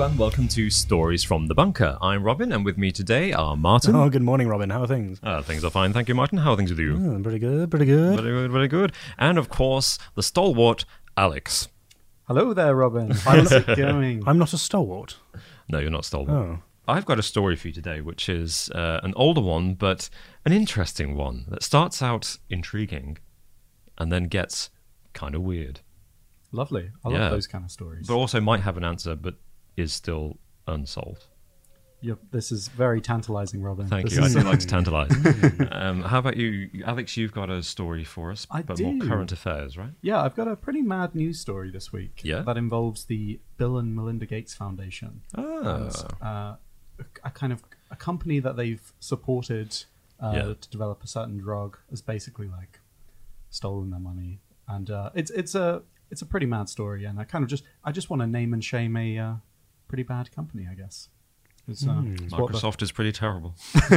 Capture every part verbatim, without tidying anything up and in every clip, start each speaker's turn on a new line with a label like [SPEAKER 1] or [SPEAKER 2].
[SPEAKER 1] Hello and welcome to Stories from the Bunker. I'm Robin, and with me today are Martin.
[SPEAKER 2] Oh, good morning, Robin. How are things?
[SPEAKER 1] Uh, things are fine, thank you, Martin. How are things with you?
[SPEAKER 2] Oh, pretty good, pretty good.
[SPEAKER 1] Very good, very good. And of course, the stalwart, Alex.
[SPEAKER 3] Hello there, Robin. How's it going?
[SPEAKER 2] I'm not a stalwart.
[SPEAKER 1] No, you're not stalwart.
[SPEAKER 2] Oh.
[SPEAKER 1] I've got a story for you today, which is uh, an older one, but an interesting one that starts out intriguing and then gets kind of weird.
[SPEAKER 3] Lovely. I love
[SPEAKER 1] Yeah.
[SPEAKER 3] those kind of stories.
[SPEAKER 1] But also might have an answer, but is still unsolved.
[SPEAKER 3] Yep, this is very tantalizing, Robin.
[SPEAKER 1] Thank
[SPEAKER 3] This
[SPEAKER 1] you. I
[SPEAKER 3] is-
[SPEAKER 1] do like to tantalise. um, how about you, Alex? You've got a story for us,
[SPEAKER 3] I
[SPEAKER 1] but
[SPEAKER 3] do.
[SPEAKER 1] more current affairs, right?
[SPEAKER 3] Yeah, I've got a pretty mad news story this week.
[SPEAKER 1] Yeah?
[SPEAKER 3] That involves the Bill and Melinda Gates Foundation.
[SPEAKER 1] Ah.
[SPEAKER 3] And, uh, a, a kind of a company that they've supported uh,
[SPEAKER 1] Yeah.
[SPEAKER 3] to develop a certain drug has basically like stolen their money, and uh, it's it's a it's a pretty mad story. And I kind of just I just want to name and shame a uh, pretty bad company, I guess. It's, uh, it's what the-
[SPEAKER 1] Microsoft is pretty terrible.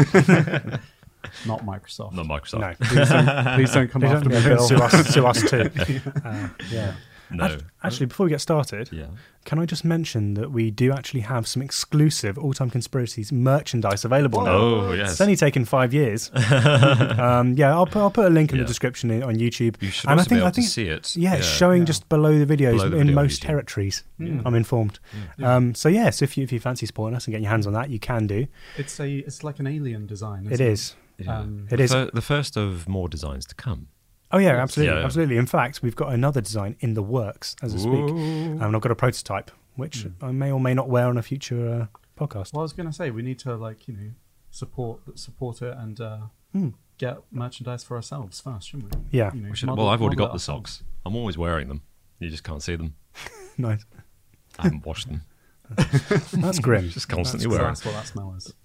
[SPEAKER 3] not Microsoft.
[SPEAKER 1] Not Microsoft.
[SPEAKER 2] No.
[SPEAKER 3] Please don't, please don't come
[SPEAKER 2] Please
[SPEAKER 3] after
[SPEAKER 2] don't
[SPEAKER 3] me, Bill.
[SPEAKER 2] sue us, sue us too. Uh, yeah.
[SPEAKER 1] No.
[SPEAKER 2] Act- Actually, before we get started,
[SPEAKER 1] Yeah.
[SPEAKER 2] can I just mention that we do actually have some exclusive All-Time Conspiracies merchandise available now?
[SPEAKER 1] Oh,
[SPEAKER 2] It's
[SPEAKER 1] yes.
[SPEAKER 2] only taken five years. um, yeah, I'll put, I'll put a link in
[SPEAKER 1] Yeah.
[SPEAKER 2] the description in, on YouTube.
[SPEAKER 1] You should
[SPEAKER 2] and
[SPEAKER 1] also
[SPEAKER 2] I think,
[SPEAKER 1] be able
[SPEAKER 2] I think,
[SPEAKER 1] to see it.
[SPEAKER 2] Yeah, it's showing
[SPEAKER 3] Yeah.
[SPEAKER 2] just below the videos
[SPEAKER 1] Below the
[SPEAKER 2] in
[SPEAKER 1] video on
[SPEAKER 2] most
[SPEAKER 1] YouTube.
[SPEAKER 2] territories.
[SPEAKER 3] Yeah.
[SPEAKER 2] I'm informed. Um, so yes, if you if you fancy supporting us and getting your hands on that, you can do.
[SPEAKER 3] It's a it's like an alien design.
[SPEAKER 2] It
[SPEAKER 3] Isn't
[SPEAKER 2] is.
[SPEAKER 1] Yeah.
[SPEAKER 3] Um,
[SPEAKER 2] It is.
[SPEAKER 1] Fir- the first of more designs to come.
[SPEAKER 2] Oh yeah, absolutely,
[SPEAKER 1] Yeah.
[SPEAKER 2] absolutely. In fact, we've got another design in the works as I speak,
[SPEAKER 1] Ooh.
[SPEAKER 2] and I've got a prototype which I may or may not wear on a future uh, podcast.
[SPEAKER 3] Well, I was going to say we need to like you know support support it and uh,
[SPEAKER 2] Hmm.
[SPEAKER 3] get merchandise for ourselves first, shouldn't we?
[SPEAKER 2] Yeah,
[SPEAKER 3] You know,
[SPEAKER 1] We should,
[SPEAKER 3] model-
[SPEAKER 1] well, I've already
[SPEAKER 3] model
[SPEAKER 1] got
[SPEAKER 3] it
[SPEAKER 1] the
[SPEAKER 3] ourselves.
[SPEAKER 1] socks. I'm always wearing them. You just can't see them.
[SPEAKER 2] nice.
[SPEAKER 1] I haven't washed them.
[SPEAKER 2] That's grim.
[SPEAKER 1] Just constantly
[SPEAKER 3] That's,
[SPEAKER 1] wearing.
[SPEAKER 3] that's what that smell is.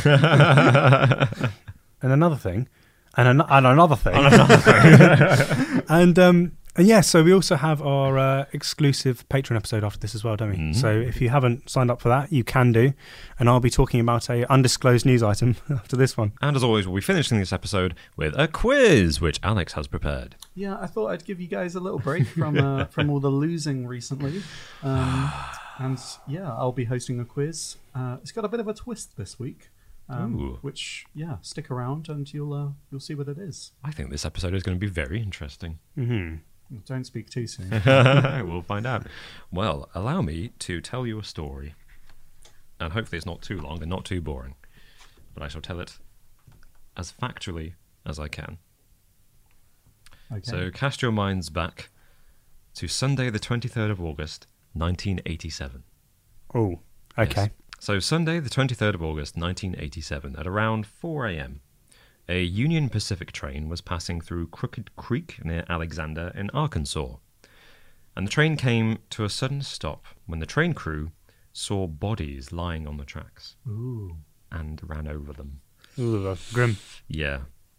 [SPEAKER 3] Like,
[SPEAKER 2] And another thing, and, an- and another thing, and um, and yeah. So we also have our uh, exclusive Patreon episode after this as well, don't we?
[SPEAKER 1] Mhm.
[SPEAKER 2] So if you haven't signed up for that, you can do, and I'll be talking about a undisclosed news item after this one.
[SPEAKER 1] And as always, we'll be finishing this episode with a quiz, which Alex has prepared.
[SPEAKER 3] yeah, I thought I'd give you guys a little break from uh, from all the losing recently, um, and yeah, I'll be hosting a quiz. Uh, it's got a bit of a twist this week. Um,
[SPEAKER 1] Ooh.
[SPEAKER 3] which yeah, stick around and you'll uh, you'll see what it is.
[SPEAKER 1] I think this episode is going to be very interesting.
[SPEAKER 2] Mm-hmm.
[SPEAKER 3] Don't speak too soon.
[SPEAKER 1] We'll find out. Well, allow me to tell you a story. And hopefully it's not too long and not too boring. But I shall tell it as factually as I can.
[SPEAKER 3] Okay.
[SPEAKER 1] So cast your minds back to Sunday the twenty-third of August, nineteen eighty-seven.
[SPEAKER 2] Oh, okay.
[SPEAKER 1] Yes. So Sunday the twenty-third of August, nineteen eighty-seven, at around four a.m., a Union Pacific train was passing through Crooked Creek near Alexander in Arkansas. And the train came to a sudden stop when the train crew saw bodies lying on the tracks
[SPEAKER 3] Ooh.
[SPEAKER 1] and ran over them.
[SPEAKER 2] Ooh, that's grim.
[SPEAKER 1] Yeah.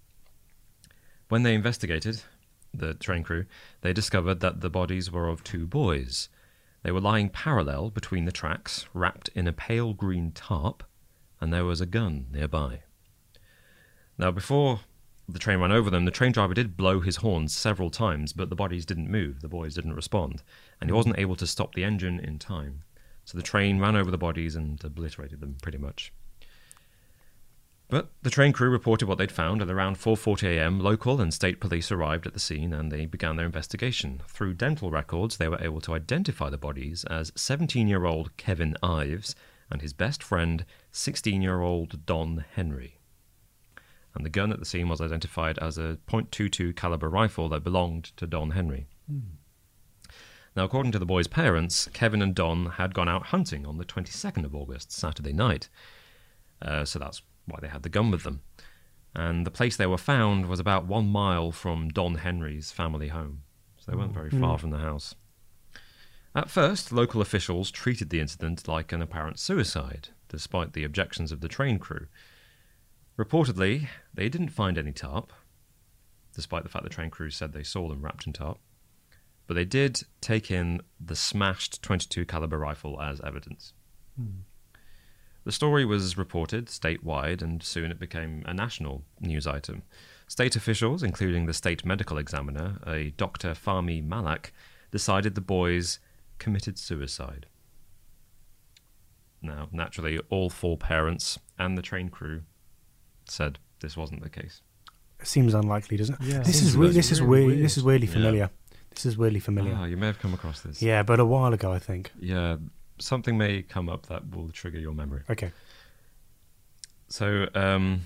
[SPEAKER 1] When they investigated, the train crew, they discovered that the bodies were of two boys. They were lying parallel between the tracks, wrapped in a pale green tarp, and there was a gun nearby. Now, before the train ran over them, the train driver did blow his horns several times, but the bodies didn't move, the boys didn't respond, and he wasn't able to stop the engine in time. So the train ran over the bodies and obliterated them, pretty much. But the train crew reported what they'd found. At around four forty a.m., local and state police arrived at the scene and they began their investigation. Through dental records, they were able to identify the bodies as seventeen-year-old Kevin Ives and his best friend, sixteen-year-old Don Henry. And the gun at the scene was identified as a point two two caliber rifle that belonged to Don Henry.
[SPEAKER 3] Hmm.
[SPEAKER 1] Now, according to the boys' parents, Kevin and Don had gone out hunting on the twenty-second of August, Saturday night. Uh, so that's why they had the gun with them. And the place they were found was about one mile from Don Henry's family home. So they weren't very far from the house. At first, local officials treated the incident like an apparent suicide, despite the objections of the train crew. Reportedly, they didn't find any tarp, despite the fact the train crew said they saw them wrapped in tarp. But they did take in the smashed twenty-two caliber rifle as evidence.
[SPEAKER 3] Hmm.
[SPEAKER 1] The story was reported statewide, and soon it became a national news item. State officials, including the state medical examiner, a Doctor Fahmi Malak, decided the boys committed suicide. Now, naturally, all four parents and the train crew said this wasn't the case.
[SPEAKER 2] It seems unlikely, doesn't it?
[SPEAKER 3] Yeah,
[SPEAKER 2] this
[SPEAKER 1] seems
[SPEAKER 2] is re-
[SPEAKER 1] really
[SPEAKER 2] this is
[SPEAKER 3] weird.
[SPEAKER 2] weird. This is weirdly
[SPEAKER 1] Yeah.
[SPEAKER 2] familiar. This is weirdly familiar.
[SPEAKER 1] Ah, you may have come across this.
[SPEAKER 2] Yeah, but a while ago, I think.
[SPEAKER 1] Yeah, something may come up that will trigger your memory.
[SPEAKER 2] Okay.
[SPEAKER 1] So, um,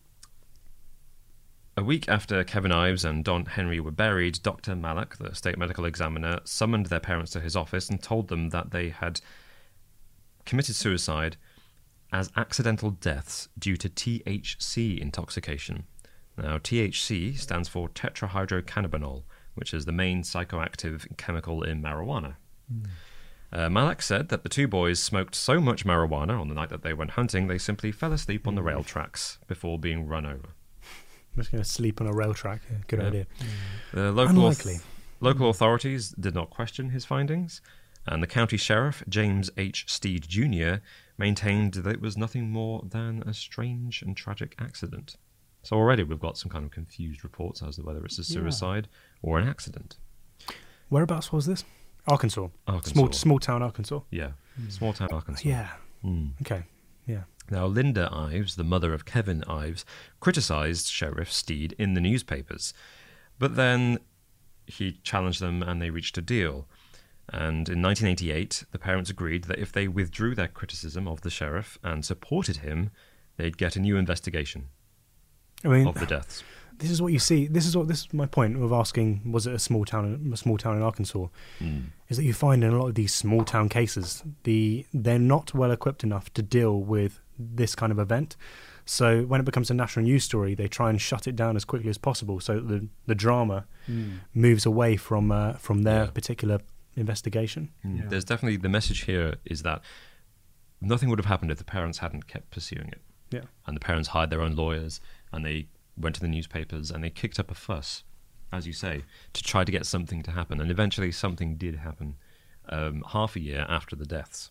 [SPEAKER 1] a week after Kevin Ives and Don Henry were buried, Doctor Malak, the state medical examiner, summoned their parents to his office and told them that they had committed suicide as accidental deaths due to T H C intoxication. Now, T H C stands for tetrahydrocannabinol, which is the main psychoactive chemical in marijuana.
[SPEAKER 3] Mm.
[SPEAKER 1] Uh, Malak said that the two boys smoked so much marijuana on the night that they went hunting, they simply fell asleep on the rail tracks before being run over.
[SPEAKER 2] I'm just going to sleep on a rail track. Yeah, good
[SPEAKER 1] Yeah.
[SPEAKER 2] idea.
[SPEAKER 1] The local,
[SPEAKER 2] Unlikely.
[SPEAKER 1] local authorities did not question his findings, and the county sheriff, James H. Steed Junior, maintained that it was nothing more than a strange and tragic accident. So already we've got some kind of confused reports as to whether it's a
[SPEAKER 3] Yeah.
[SPEAKER 1] suicide or an accident.
[SPEAKER 2] Whereabouts was this? Arkansas.
[SPEAKER 1] Arkansas.
[SPEAKER 2] Small, small town Arkansas.
[SPEAKER 1] Yeah, small town Arkansas.
[SPEAKER 2] Yeah.
[SPEAKER 1] Hmm.
[SPEAKER 2] Okay. Yeah.
[SPEAKER 1] Now, Linda Ives, the mother of Kevin Ives, criticised Sheriff Steed in the newspapers, but then he challenged them and they reached a deal. And in nineteen eighty-eight, the parents agreed that if they withdrew their criticism of the sheriff and supported him, they'd get a new investigation
[SPEAKER 2] I mean,
[SPEAKER 1] of the deaths.
[SPEAKER 2] this is what you see. This is what this is my point of asking: was it a small town? A small town in Arkansas?
[SPEAKER 1] Mm.
[SPEAKER 2] Is that you find in a lot of these small town cases, the they're not well equipped enough to deal with this kind of event. So when it becomes a national news story, they try and shut it down as quickly as possible, so that the the drama
[SPEAKER 3] Mm.
[SPEAKER 2] moves away from uh, from their
[SPEAKER 1] Yeah.
[SPEAKER 2] particular investigation.
[SPEAKER 1] Mm.
[SPEAKER 3] Yeah.
[SPEAKER 1] There's definitely the message here is that nothing would have happened if the parents hadn't kept pursuing it.
[SPEAKER 2] Yeah.
[SPEAKER 1] And the parents hired their own lawyers and they went to the newspapers and they kicked up a fuss, as you say, to try to get something to happen. And eventually something did happen um, half a year after the deaths.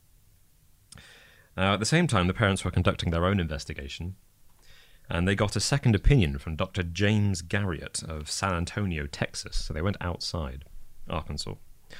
[SPEAKER 1] Now, at the same time, the parents were conducting their own investigation, and they got a second opinion from Doctor James Garriott of San Antonio, Texas. So they went outside Arkansas.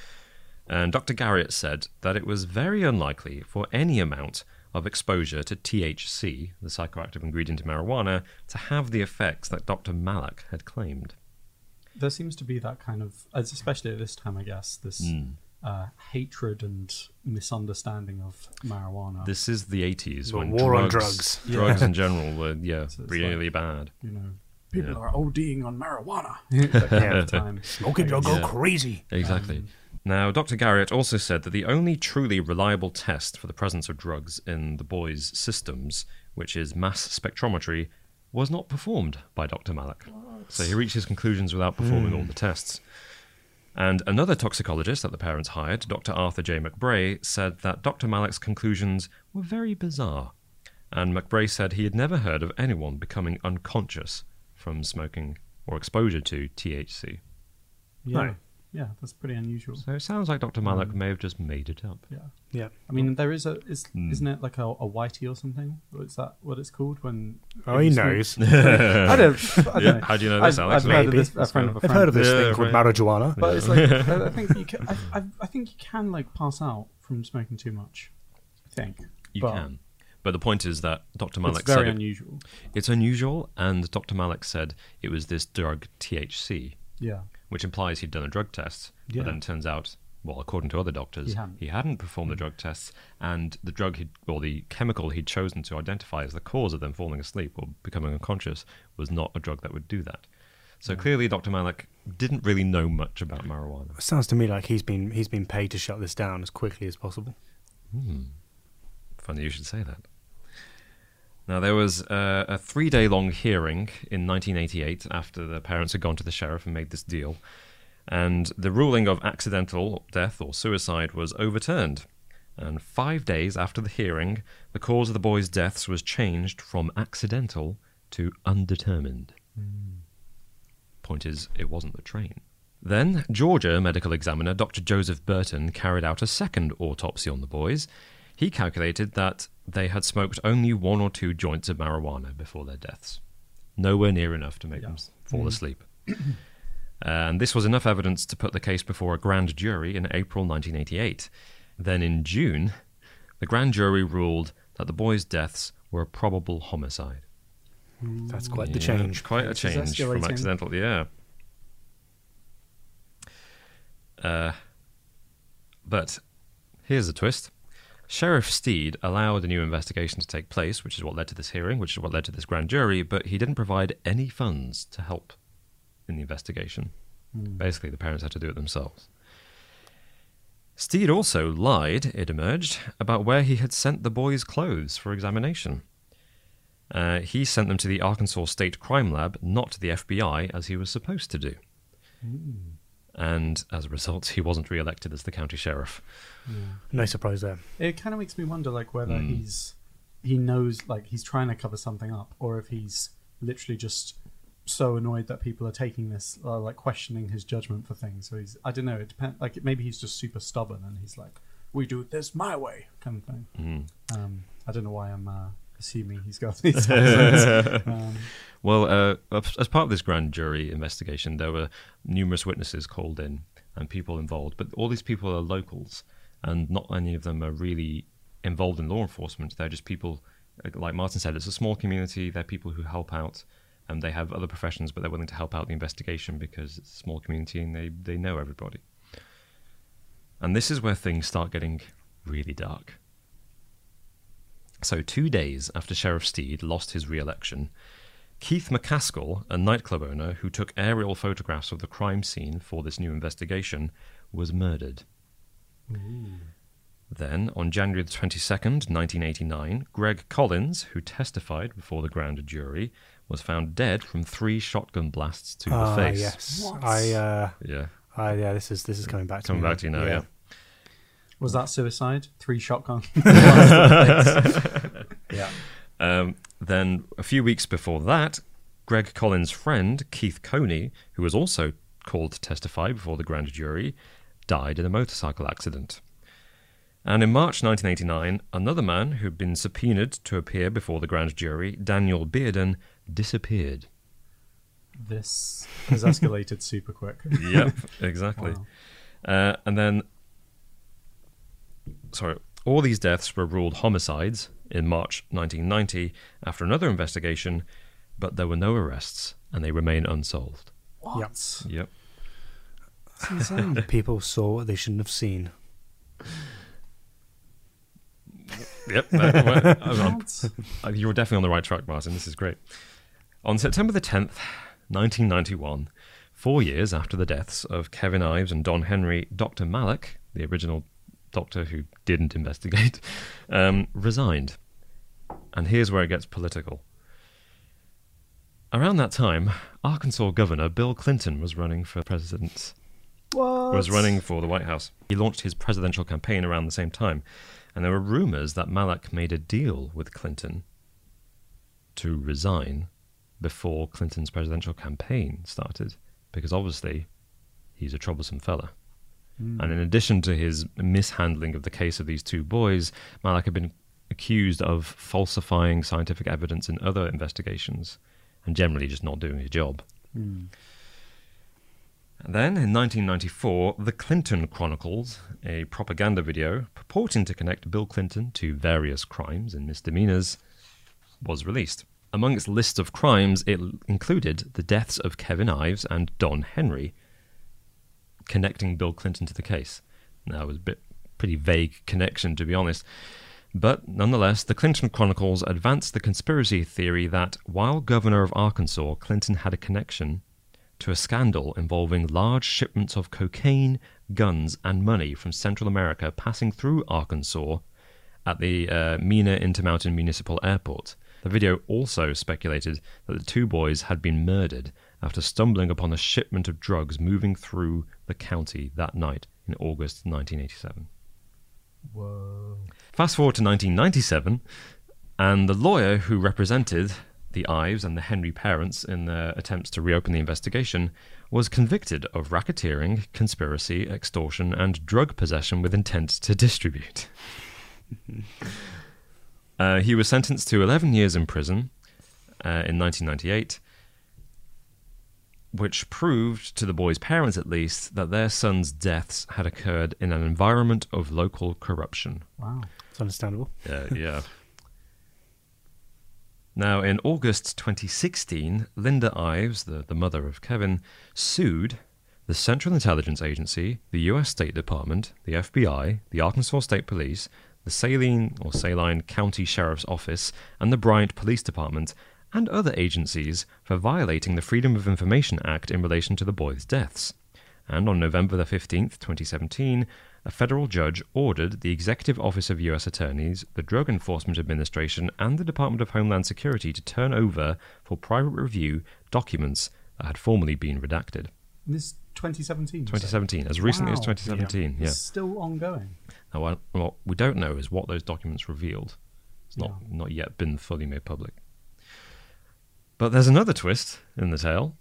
[SPEAKER 1] And Doctor Garriott said that it was very unlikely for any amount of exposure to T H C, the psychoactive ingredient in marijuana, to have the effects that Doctor Malak had claimed.
[SPEAKER 3] There seems to be that kind of, as- especially at this time, I guess, this
[SPEAKER 1] Mm.
[SPEAKER 3] uh, hatred and misunderstanding of marijuana.
[SPEAKER 1] This is the eighties
[SPEAKER 2] The
[SPEAKER 1] when
[SPEAKER 2] war on
[SPEAKER 1] drugs,
[SPEAKER 2] drugs.
[SPEAKER 1] drugs
[SPEAKER 3] Yeah.
[SPEAKER 1] in general were yeah
[SPEAKER 3] So it's
[SPEAKER 1] really bad.
[SPEAKER 3] you know, people
[SPEAKER 1] Yeah.
[SPEAKER 3] are ODing on marijuana that kind of time.
[SPEAKER 2] Smoke it, you'll go
[SPEAKER 1] Yeah.
[SPEAKER 2] crazy.
[SPEAKER 1] Exactly.
[SPEAKER 3] Um,
[SPEAKER 1] Now, Doctor Garriott also said that the only truly reliable test for the presence of drugs in the boys' systems, which is mass spectrometry, was not performed by Doctor Malak. So he reached his conclusions without performing all the tests. And another toxicologist that the parents hired, Doctor Arthur J. McBray, said that Doctor Malak's conclusions were very bizarre. And McBray said he had never heard of anyone becoming unconscious from smoking or exposure to T H C.
[SPEAKER 3] Yeah,
[SPEAKER 2] Right.
[SPEAKER 3] yeah, that's pretty unusual.
[SPEAKER 1] So it sounds like Doctor Malak
[SPEAKER 3] Mm.
[SPEAKER 1] may have just made it up.
[SPEAKER 3] Yeah,
[SPEAKER 2] Yeah.
[SPEAKER 3] I mean, there is a, is,
[SPEAKER 1] Mm.
[SPEAKER 3] isn't it like a, a whitey or something? Is that what it's called when?
[SPEAKER 2] Oh,
[SPEAKER 3] if
[SPEAKER 2] he
[SPEAKER 3] you smoke-
[SPEAKER 2] knows.
[SPEAKER 3] I don't. I don't
[SPEAKER 1] Yeah,
[SPEAKER 3] know.
[SPEAKER 1] how do you know this,
[SPEAKER 3] I've,
[SPEAKER 1] Alex?
[SPEAKER 3] I've heard of
[SPEAKER 2] Maybe.
[SPEAKER 3] this. A friend of a
[SPEAKER 2] I've
[SPEAKER 3] friend.
[SPEAKER 2] heard of this
[SPEAKER 1] Yeah,
[SPEAKER 2] thing called
[SPEAKER 1] right.
[SPEAKER 2] marijuana.
[SPEAKER 3] But it's like I I think you can. I, I, I think you can like pass out from smoking too much. I think
[SPEAKER 1] You
[SPEAKER 3] But
[SPEAKER 1] can. But the point is that Doctor Malak
[SPEAKER 3] it's very
[SPEAKER 1] said it-
[SPEAKER 3] unusual.
[SPEAKER 1] it's unusual, and Doctor Malak said it was this drug T H C,
[SPEAKER 3] Yeah,
[SPEAKER 1] which implies he'd done a drug test.
[SPEAKER 2] Yeah.
[SPEAKER 1] But then it turns out, well, according to other doctors,
[SPEAKER 3] He hadn't.
[SPEAKER 1] performed the drug tests, and the drug he'd, or the chemical he'd chosen to identify as the cause of them falling asleep or becoming unconscious was not a drug that would do that. So clearly, Doctor Malak didn't really know much about marijuana.
[SPEAKER 2] It sounds to me like he's been he's been paid to shut this down as quickly as possible.
[SPEAKER 1] Hmm. Funny you should say that. Now, there was uh, a three-day-long hearing in nineteen eighty-eight after the parents had gone to the sheriff and made this deal, and the ruling of accidental death or suicide was overturned. And five days after the hearing, the cause of the boys' deaths was changed from accidental to undetermined. Point is, it wasn't the train. Then, Georgia medical examiner Doctor Joseph Burton carried out a second autopsy on the boys. He calculated that they had smoked only one or two joints of marijuana before their deaths. Nowhere near enough to make
[SPEAKER 3] Yeah.
[SPEAKER 1] them s- fall asleep. And this was enough evidence to put the case before a grand jury in April nineteen eighty-eight. Then in June, the grand jury ruled that the boys' deaths were a probable homicide.
[SPEAKER 2] That's quite the
[SPEAKER 1] Yeah,
[SPEAKER 2] change.
[SPEAKER 1] Quite a
[SPEAKER 3] This is
[SPEAKER 1] change from
[SPEAKER 3] escalating.
[SPEAKER 1] accidental, yeah. Uh, but here's the twist. Sheriff Steed allowed a new investigation to take place, which is what led to this hearing, which is what led to this grand jury, but he didn't provide any funds to help in the investigation.
[SPEAKER 3] Mm.
[SPEAKER 1] Basically, the parents had to do it themselves. Steed also lied, it emerged, about where he had sent the boys' clothes for examination. Uh, he sent them to the Arkansas State Crime Lab, not to the F B I, as he was supposed to do.
[SPEAKER 3] Mm.
[SPEAKER 1] And as a result, he wasn't re-elected as the county sheriff.
[SPEAKER 3] Yeah.
[SPEAKER 2] No surprise there.
[SPEAKER 3] It kind of makes me wonder, like, whether
[SPEAKER 1] Mm.
[SPEAKER 3] he's he knows, like, he's trying to cover something up, or if he's literally just so annoyed that people are taking this, uh, like, questioning his judgment for things. So he's, I don't know, it depends. Like, maybe he's just super stubborn, and he's like, "We do this my way," kind of thing.
[SPEAKER 1] Mm.
[SPEAKER 3] Um, I don't know why I'm uh, assuming he's got these concerns. um,
[SPEAKER 1] Well, uh, as part of this grand jury investigation, there were numerous witnesses called in and people involved, but all these people are locals, and not any of them are really involved in law enforcement. They're just people, like Martin said, it's a small community. They're people who help out, and they have other professions, but they're willing to help out the investigation because it's a small community and they, they know everybody. And this is where things start getting really dark. So two days after Sheriff Steed lost his re-election, Keith McCaskill, a nightclub owner who took aerial photographs of the crime scene for this new investigation, was murdered.
[SPEAKER 3] ooh.
[SPEAKER 1] Then, on January the twenty-second, nineteen eighty-nine, Greg Collins, who testified before the grand jury, was found dead from three shotgun blasts to
[SPEAKER 2] Ah,
[SPEAKER 1] the face.
[SPEAKER 2] yes.
[SPEAKER 3] What?
[SPEAKER 2] I, uh,
[SPEAKER 1] Yeah,
[SPEAKER 2] I, yeah, this is this is coming back to
[SPEAKER 1] coming
[SPEAKER 2] me.
[SPEAKER 1] back to you now, yeah.
[SPEAKER 3] Was that suicide? Three shotgun.
[SPEAKER 2] Yeah.
[SPEAKER 1] Um, then, a few weeks before that, Greg Collins' friend, Keith Coney, who was also called to testify before the grand jury, died in a motorcycle accident. And in March nineteen eighty-nine, another man who'd been subpoenaed to appear before the grand jury, Daniel Bearden, disappeared.
[SPEAKER 3] This has escalated super quick.
[SPEAKER 1] Yep, exactly.
[SPEAKER 3] Wow.
[SPEAKER 1] Uh, and then, sorry, all these deaths were ruled homicides in March nineteen ninety after another investigation, but there were no arrests and they remain unsolved.
[SPEAKER 3] What?
[SPEAKER 1] Yep.
[SPEAKER 3] That's insane.
[SPEAKER 2] People saw what they shouldn't have seen.
[SPEAKER 1] Yep. uh, well, I'm-
[SPEAKER 3] What?
[SPEAKER 1] Uh, You were definitely on the right track, Martin. This is great. On September the tenth, nineteen ninety-one, four years after the deaths of Kevin Ives and Don Henry, Doctor Malak, the original doctor who didn't investigate, um, resigned. And here's where it gets political. Around that time, Arkansas Governor Bill Clinton was running for president.
[SPEAKER 3] What?
[SPEAKER 1] Was running for the White House. He launched his presidential campaign around the same time, and there were rumors that Malak made a deal with Clinton to resign before Clinton's presidential campaign started, because obviously he's a troublesome fella.
[SPEAKER 3] Mm.
[SPEAKER 1] And in addition to his mishandling of the case of these two boys, Malak had been accused of falsifying scientific evidence in other investigations and generally just not doing his job.
[SPEAKER 3] Mm.
[SPEAKER 1] And then, in nineteen ninety-four, The Clinton Chronicles, a propaganda video purporting to connect Bill Clinton to various crimes and misdemeanors, was released. Among its list of crimes, it l- included the deaths of Kevin Ives and Don Henry, connecting Bill Clinton to the case. Now, it was a bit pretty vague connection, to be honest. But nonetheless, the Clinton Chronicles advanced the conspiracy theory that, while governor of Arkansas, Clinton had a connection to a scandal involving large shipments of cocaine, guns, and money from Central America passing through Arkansas at the uh, Mena Intermountain Municipal Airport. The video also speculated that the two boys had been murdered after stumbling upon a shipment of drugs moving through the county that night in August nineteen eighty-seven.
[SPEAKER 3] Whoa.
[SPEAKER 1] Fast forward to nineteen ninety-seven, and the lawyer who represented the Ives and the Henry parents in their attempts to reopen the investigation was convicted of racketeering, conspiracy, extortion, and drug possession with intent to distribute. uh, he was sentenced to eleven years in prison uh, in nineteen ninety-eight, which proved to the boys' parents, at least, that their sons' deaths had occurred in an environment of local corruption.
[SPEAKER 3] Wow.
[SPEAKER 2] It's understandable.
[SPEAKER 1] Uh, yeah. Now, in August twenty sixteen, Linda Ives, the, the mother of Kevin, sued the Central Intelligence Agency, the U S State Department, the F B I, the Arkansas State Police, the Saline or Saline County Sheriff's Office, and the Bryant Police Department, and other agencies for violating the Freedom of Information Act in relation to the boys' deaths. And on November the fifteenth, twenty seventeen, a federal judge ordered the Executive Office of U S Attorneys, the Drug Enforcement Administration, and the Department of Homeland Security to turn over for private review documents that had formerly been redacted.
[SPEAKER 3] And this twenty seventeen.
[SPEAKER 1] twenty seventeen, as recently as
[SPEAKER 3] Wow.
[SPEAKER 1] twenty seventeen, yeah.
[SPEAKER 3] It's still ongoing.
[SPEAKER 1] Now, what, what we don't know is what those documents revealed. It's not,
[SPEAKER 3] Yeah.
[SPEAKER 1] not yet been fully made public. But there's another twist in the tale.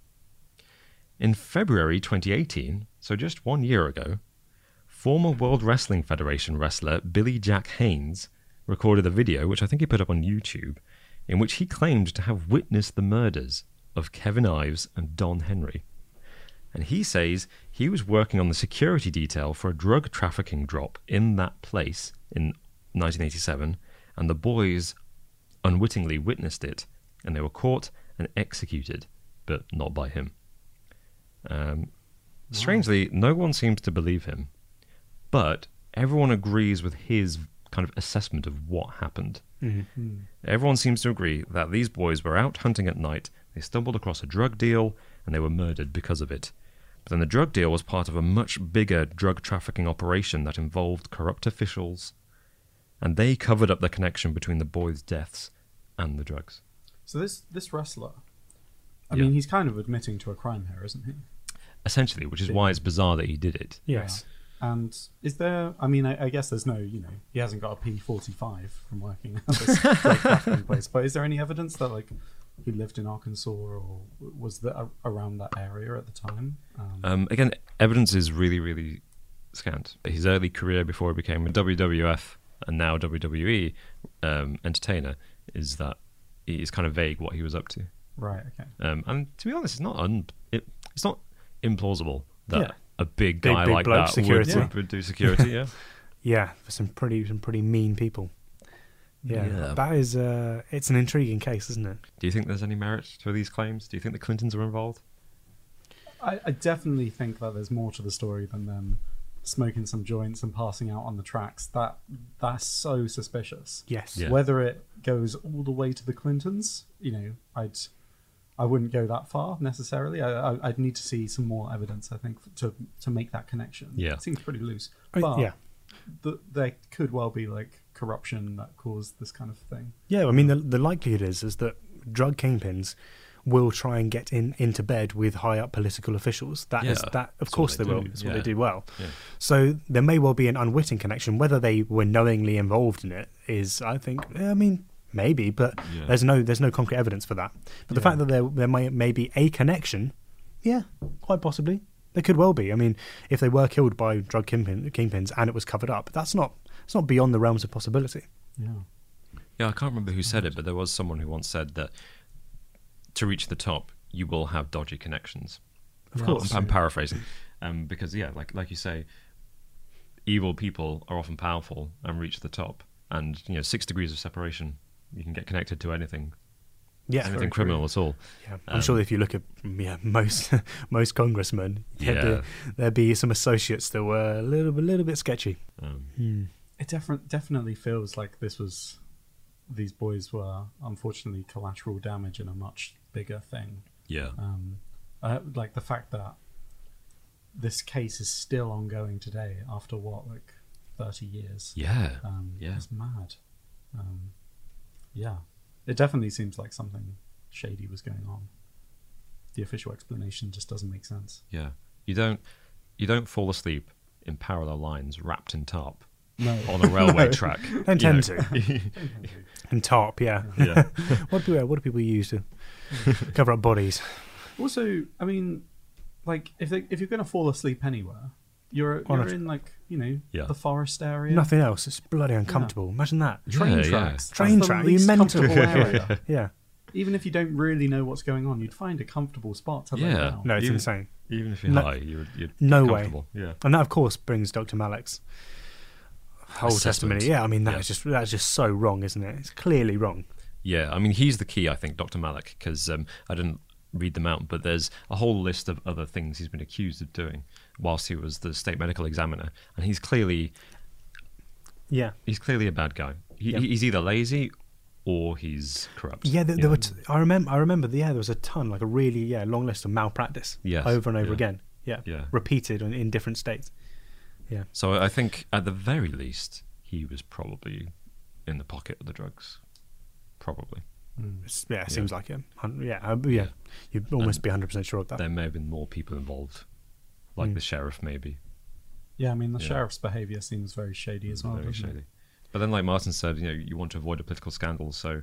[SPEAKER 1] In February twenty eighteen, so just one year ago, former World Wrestling Federation wrestler Billy Jack Haynes recorded a video, which I think he put up on YouTube, in which he claimed to have witnessed the murders of Kevin Ives and Don Henry. And he says he was working on the security detail for a drug trafficking drop in that place in nineteen eighty-seven, and the boys unwittingly witnessed it, and they were caught and executed, but not by him. Um, strangely, no one seems to believe him, but everyone agrees with his kind of assessment of what happened.
[SPEAKER 2] Mm-hmm.
[SPEAKER 1] Everyone seems to agree that these boys were out hunting at night, they stumbled across a drug deal, and they were murdered because of it. But then the drug deal was part of a much bigger drug trafficking operation that involved corrupt officials, and they covered up the connection between the boys' deaths and the drugs.
[SPEAKER 3] So this this wrestler, I
[SPEAKER 1] Yeah.
[SPEAKER 3] mean, he's kind of admitting to a crime here, isn't he?
[SPEAKER 1] Essentially, which is why it's bizarre that he did it.
[SPEAKER 2] Yes.
[SPEAKER 3] And is there? I mean, I, I guess there's no, you know, he hasn't got a P forty-five from working at this drug trafficking place. But is there any evidence that like he lived in Arkansas or was the, uh, around that area at the time? Um,
[SPEAKER 1] Um, again, evidence is really, really scant. His early career before he became a W W F and now W W E um, entertainer is that it's kind of vague what he was up to.
[SPEAKER 3] right. Okay.
[SPEAKER 1] Um, and to be honest, it's not un- it, it's not implausible that
[SPEAKER 2] Yeah.
[SPEAKER 1] a big
[SPEAKER 2] Big,
[SPEAKER 1] guy
[SPEAKER 2] big
[SPEAKER 1] like
[SPEAKER 2] bloke,
[SPEAKER 1] that
[SPEAKER 2] security.
[SPEAKER 1] would, would do security. Yeah,
[SPEAKER 2] Yeah, for some pretty some pretty mean people. Yeah,
[SPEAKER 1] Yeah.
[SPEAKER 2] that is uh, it's an intriguing case, isn't it?
[SPEAKER 1] Do you think there's any merit to these claims? Do you think the Clintons are involved?
[SPEAKER 3] I, I definitely think that there's more to the story than them smoking some joints and passing out on the tracks. That that's so suspicious.
[SPEAKER 2] Yes.
[SPEAKER 1] Yeah.
[SPEAKER 3] Whether it goes all the way to the Clintons, you know, I'd I wouldn't go that far necessarily. I, I, I'd need to see some more evidence, I think, to to make that connection.
[SPEAKER 1] Yeah.
[SPEAKER 3] It seems pretty loose.
[SPEAKER 2] I-
[SPEAKER 3] But
[SPEAKER 2] yeah.
[SPEAKER 3] th- there could well be like corruption that caused this kind of thing.
[SPEAKER 2] Yeah, I mean, the, the likelihood is is that drug kingpins will try and get in into bed with high up political officials. That is
[SPEAKER 1] Yeah,
[SPEAKER 2] that. Of
[SPEAKER 1] that's
[SPEAKER 2] course
[SPEAKER 1] what
[SPEAKER 2] they,
[SPEAKER 1] they
[SPEAKER 2] will.
[SPEAKER 1] do,
[SPEAKER 2] That's what
[SPEAKER 1] yeah.
[SPEAKER 2] they do well.
[SPEAKER 1] Yeah.
[SPEAKER 2] So there may well be an unwitting connection. Whether they were knowingly involved in it is, I think, I mean, maybe, but
[SPEAKER 1] Yeah.
[SPEAKER 2] there's no there's no concrete evidence for that. But the
[SPEAKER 3] Yeah.
[SPEAKER 2] fact that there there may may be a connection, yeah, quite possibly. There could well be. I mean, if they were killed by drug kingpin, kingpins and it was covered up, that's not it's not beyond the realms of possibility.
[SPEAKER 3] Yeah.
[SPEAKER 1] Yeah, I can't remember who said it, but there was someone who once said that to reach the top, you will have dodgy connections.
[SPEAKER 2] Of
[SPEAKER 3] Yeah,
[SPEAKER 2] course.
[SPEAKER 1] I'm, I'm paraphrasing, um, because yeah, like like you say, evil people are often powerful and reach the top, and you know, six degrees of separation, you can get connected to anything,
[SPEAKER 2] Yeah,
[SPEAKER 1] anything
[SPEAKER 2] very
[SPEAKER 1] criminal
[SPEAKER 2] true.
[SPEAKER 1] at all.
[SPEAKER 2] Yeah, I'm
[SPEAKER 1] Um,
[SPEAKER 2] sure if you look at yeah most most congressmen, there'd,
[SPEAKER 1] Yeah.
[SPEAKER 2] be, there'd be some associates that were a little bit little bit sketchy.
[SPEAKER 1] Um,
[SPEAKER 3] It defi- definitely feels like this was these boys were unfortunately collateral damage in a much bigger thing.
[SPEAKER 1] yeah,
[SPEAKER 3] Um, uh, like the fact that this case is still ongoing today after what, like thirty years.
[SPEAKER 1] yeah,
[SPEAKER 3] Um,
[SPEAKER 1] yeah.
[SPEAKER 3] It's mad. Um, yeah, it definitely seems like something shady was going on. The official explanation just doesn't make sense.
[SPEAKER 1] yeah. You don't you don't fall asleep in parallel lines wrapped in tarp
[SPEAKER 3] No,
[SPEAKER 1] on a railway
[SPEAKER 3] No.
[SPEAKER 1] track.
[SPEAKER 2] Don't
[SPEAKER 1] you
[SPEAKER 2] tend
[SPEAKER 1] know.
[SPEAKER 2] to. And tarp, yeah.
[SPEAKER 1] Yeah.
[SPEAKER 2] what do what do people use to cover up bodies?
[SPEAKER 3] Also, I mean, like if they, if you're going to fall asleep anywhere, you're
[SPEAKER 2] On a
[SPEAKER 3] you're
[SPEAKER 2] tr-
[SPEAKER 3] in like you know
[SPEAKER 1] Yeah.
[SPEAKER 3] the forest area.
[SPEAKER 2] Nothing else. It's bloody uncomfortable. Imagine that.
[SPEAKER 3] Train
[SPEAKER 1] Yeah, yeah.
[SPEAKER 3] tracks. That's
[SPEAKER 2] Train
[SPEAKER 3] the
[SPEAKER 2] track, you
[SPEAKER 3] least
[SPEAKER 2] mental.
[SPEAKER 3] comfortable area.
[SPEAKER 2] Yeah.
[SPEAKER 3] Even if you don't really know what's going on, you'd find a comfortable spot to lay
[SPEAKER 1] Yeah.
[SPEAKER 3] down.
[SPEAKER 2] No, it's
[SPEAKER 1] You-
[SPEAKER 2] insane.
[SPEAKER 1] Even if you're
[SPEAKER 2] No-
[SPEAKER 1] high, you're, you're
[SPEAKER 2] no way.
[SPEAKER 1] comfortable. Yeah.
[SPEAKER 2] And that, of course, brings Doctor Malek's whole
[SPEAKER 1] assessment.
[SPEAKER 2] testimony. Yeah, I mean
[SPEAKER 1] Yeah.
[SPEAKER 2] that's just that's just so wrong, isn't it? It's clearly wrong.
[SPEAKER 1] Yeah, I mean, he's the key, I think, Doctor Malik, because um, I didn't read them out, but there's a whole list of other things he's been accused of doing whilst he was the state medical examiner, and he's clearly
[SPEAKER 2] Yeah.
[SPEAKER 1] he's clearly a bad guy. He,
[SPEAKER 2] Yep.
[SPEAKER 1] He's either lazy or he's corrupt.
[SPEAKER 2] Yeah, there,
[SPEAKER 1] you
[SPEAKER 2] there
[SPEAKER 1] know?
[SPEAKER 2] were. T- I remember. I remember. Yeah, there was a ton, like a really yeah long list of malpractice.
[SPEAKER 1] Yes,
[SPEAKER 2] over and over
[SPEAKER 1] yeah.
[SPEAKER 2] again. Yeah,
[SPEAKER 1] Yeah.
[SPEAKER 2] repeated in, in different states. Yeah,
[SPEAKER 1] So I think at the very least he was probably in the pocket of the drugs. Probably.
[SPEAKER 3] Mm.
[SPEAKER 2] It's- yeah, it
[SPEAKER 1] Yeah.
[SPEAKER 2] seems like it. Hun- Yeah, uh, yeah.
[SPEAKER 1] Yeah.
[SPEAKER 2] You'd almost
[SPEAKER 1] And
[SPEAKER 2] be hundred percent sure of that.
[SPEAKER 1] There may have been more people involved, like
[SPEAKER 2] Mm.
[SPEAKER 1] the sheriff, maybe.
[SPEAKER 3] Yeah, I mean, the
[SPEAKER 1] Yeah.
[SPEAKER 3] sheriff's behaviour seems very shady as well,
[SPEAKER 1] Very
[SPEAKER 3] doesn't
[SPEAKER 1] shady.
[SPEAKER 3] it?
[SPEAKER 1] But then, like Martin said, you know, you want to avoid a political scandal. So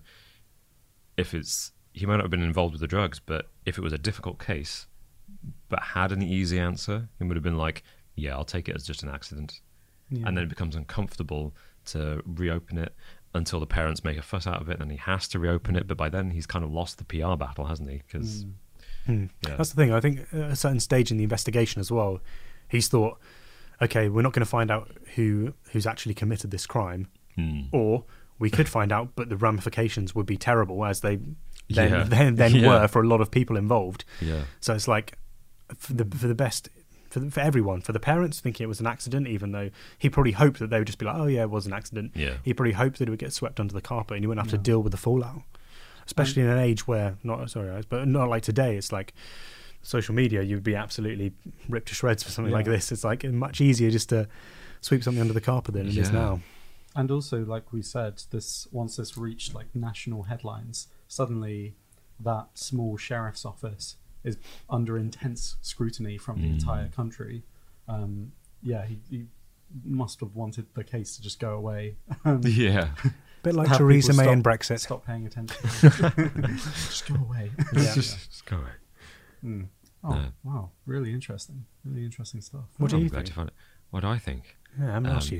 [SPEAKER 1] if it's he might not have been involved with the drugs, but if it was a difficult case, but had an easy answer, it would have been like, yeah, I'll take it as just an accident.
[SPEAKER 3] Yeah.
[SPEAKER 1] And then it becomes uncomfortable to reopen it until the parents make a fuss out of it, and then he has to reopen it. But by then, he's kind of lost the P R battle, hasn't he? Because
[SPEAKER 3] Mm.
[SPEAKER 2] Hmm.
[SPEAKER 1] yeah.
[SPEAKER 2] That's the thing. I think at a certain stage in the investigation as well, he's thought, okay, we're not going to find out who who's actually committed this crime,
[SPEAKER 1] Hmm.
[SPEAKER 2] or we could find out, but the ramifications would be terrible, as they then
[SPEAKER 1] Yeah.
[SPEAKER 2] then, then
[SPEAKER 1] Yeah.
[SPEAKER 2] were for a lot of people involved.
[SPEAKER 1] yeah,
[SPEAKER 2] So it's like for the for the best for the, for everyone, for the parents thinking it was an accident, even though he probably hoped that they would just be like, oh yeah, it was an accident.
[SPEAKER 1] yeah,
[SPEAKER 2] He probably hoped that it would get swept under the carpet and he wouldn't have
[SPEAKER 3] Yeah.
[SPEAKER 2] to deal with the fallout. Especially in an age where not sorry, guys, but not like today. It's like social media, you'd be absolutely ripped to shreds for something like
[SPEAKER 3] Yeah.
[SPEAKER 2] this. It's like much easier just to sweep something under the carpet than it is
[SPEAKER 1] Yeah.
[SPEAKER 2] now.
[SPEAKER 3] And also, like we said, this once this reached like national headlines, suddenly that small sheriff's office is under intense scrutiny from the
[SPEAKER 1] Mm.
[SPEAKER 3] entire country. Um, yeah, he, he must have wanted the case to just go away. Um,
[SPEAKER 1] yeah.
[SPEAKER 2] Bit like
[SPEAKER 3] have
[SPEAKER 2] Theresa
[SPEAKER 3] people
[SPEAKER 2] May
[SPEAKER 3] stop-
[SPEAKER 2] and Brexit.
[SPEAKER 3] Stop paying attention. just go away.
[SPEAKER 2] Yeah.
[SPEAKER 1] just, just go away.
[SPEAKER 3] Mm. Oh,
[SPEAKER 1] Yeah.
[SPEAKER 3] wow. Really interesting. Really interesting stuff.
[SPEAKER 2] What do
[SPEAKER 1] I'm
[SPEAKER 2] you
[SPEAKER 1] glad
[SPEAKER 2] think?
[SPEAKER 1] found it. What do I think?
[SPEAKER 2] Yeah, I haven't asked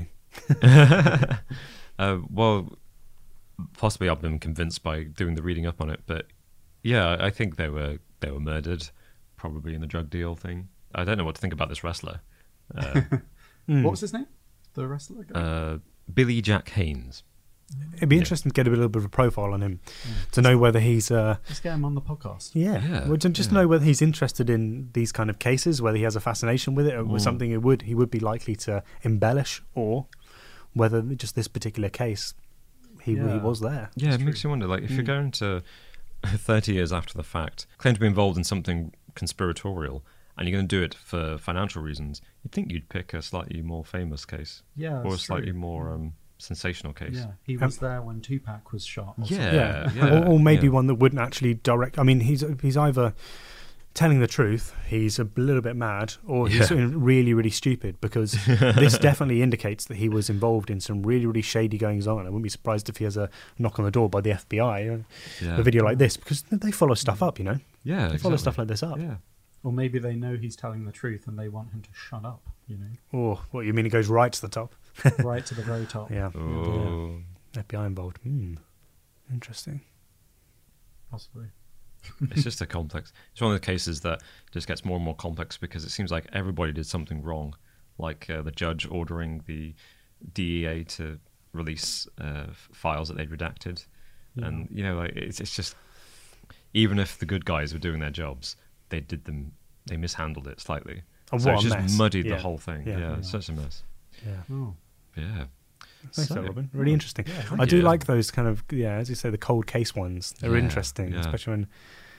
[SPEAKER 1] Um,
[SPEAKER 2] you.
[SPEAKER 1] uh, well, possibly I've been convinced by doing the reading up on it, but yeah, I think they were they were murdered, probably in the drug deal thing. I don't know what to think about this wrestler, uh,
[SPEAKER 2] Mm.
[SPEAKER 3] What was his name? The wrestler guy?
[SPEAKER 1] uh, Billy Jack Haynes.
[SPEAKER 2] It'd be
[SPEAKER 1] yeah.
[SPEAKER 2] interesting to get a little bit of a profile on him
[SPEAKER 3] Yeah.
[SPEAKER 2] to know whether he's uh,
[SPEAKER 3] Let's get him on the podcast.
[SPEAKER 2] yeah,
[SPEAKER 1] Yeah,
[SPEAKER 2] well, to just
[SPEAKER 1] yeah.
[SPEAKER 2] know whether he's interested in these kind of cases, whether he has a fascination with it, or was
[SPEAKER 1] Mm.
[SPEAKER 2] something he would he would be likely to embellish, or whether just this particular case he, he
[SPEAKER 3] Yeah.
[SPEAKER 2] was there.
[SPEAKER 1] Yeah,
[SPEAKER 3] It's
[SPEAKER 1] it makes
[SPEAKER 3] true.
[SPEAKER 1] you wonder. Like, if you're
[SPEAKER 2] Mm.
[SPEAKER 1] going to thirty years after the fact, claim to be involved in something conspiratorial, and you're going to do it for financial reasons, you'd think you'd pick a slightly more famous case
[SPEAKER 3] Yeah,
[SPEAKER 1] or a
[SPEAKER 3] that's
[SPEAKER 1] slightly
[SPEAKER 3] true.
[SPEAKER 1] more um, sensational case.
[SPEAKER 3] Yeah, he was there when Tupac was shot. or
[SPEAKER 1] Yeah,
[SPEAKER 3] something.
[SPEAKER 1] yeah,
[SPEAKER 2] or, or maybe
[SPEAKER 1] yeah.
[SPEAKER 2] one that wouldn't actually direct. I mean, he's he's either telling the truth, he's a little bit mad, or he's
[SPEAKER 1] Yeah.
[SPEAKER 2] really really stupid, because this definitely indicates that he was involved in some really really shady goings on. I wouldn't be surprised if he has a knock on the door by the F B I, uh,
[SPEAKER 1] yeah.
[SPEAKER 2] a video like this, because they follow stuff up, you know,
[SPEAKER 1] Yeah,
[SPEAKER 2] they follow
[SPEAKER 1] exactly.
[SPEAKER 2] stuff like this up.
[SPEAKER 1] Yeah.
[SPEAKER 3] Or maybe they know he's telling the truth and they want him to shut up, you know,
[SPEAKER 2] Or what you mean? It goes right to the top.
[SPEAKER 3] right to the very top.
[SPEAKER 2] Yeah,
[SPEAKER 1] Oh.
[SPEAKER 2] F B I involved. Hmm. Interesting.
[SPEAKER 3] Possibly.
[SPEAKER 1] It's just a complex. It's one of the cases that just gets more and more complex because it seems like everybody did something wrong, like uh, the judge ordering the D E A to release uh, f- files that they'd redacted,
[SPEAKER 3] Yeah.
[SPEAKER 1] and you know, like it's it's just even if the good guys were doing their jobs, they did them. They mishandled it slightly,
[SPEAKER 2] Oh,
[SPEAKER 1] so
[SPEAKER 2] what
[SPEAKER 1] it's
[SPEAKER 2] a
[SPEAKER 1] just
[SPEAKER 2] mess.
[SPEAKER 1] muddied
[SPEAKER 2] Yeah.
[SPEAKER 1] the whole thing.
[SPEAKER 2] Yeah.
[SPEAKER 1] Yeah,
[SPEAKER 3] Yeah.
[SPEAKER 1] it's such a mess.
[SPEAKER 2] Yeah.
[SPEAKER 3] Oh.
[SPEAKER 1] Yeah.
[SPEAKER 2] Thanks,
[SPEAKER 1] So-
[SPEAKER 2] for that, Robin. Really interesting.
[SPEAKER 3] Yeah,
[SPEAKER 1] Thank
[SPEAKER 2] I do
[SPEAKER 1] you.
[SPEAKER 2] like those kind of, yeah, as you say, the cold case ones. They're
[SPEAKER 1] Yeah,
[SPEAKER 2] interesting,
[SPEAKER 1] yeah.
[SPEAKER 2] especially when,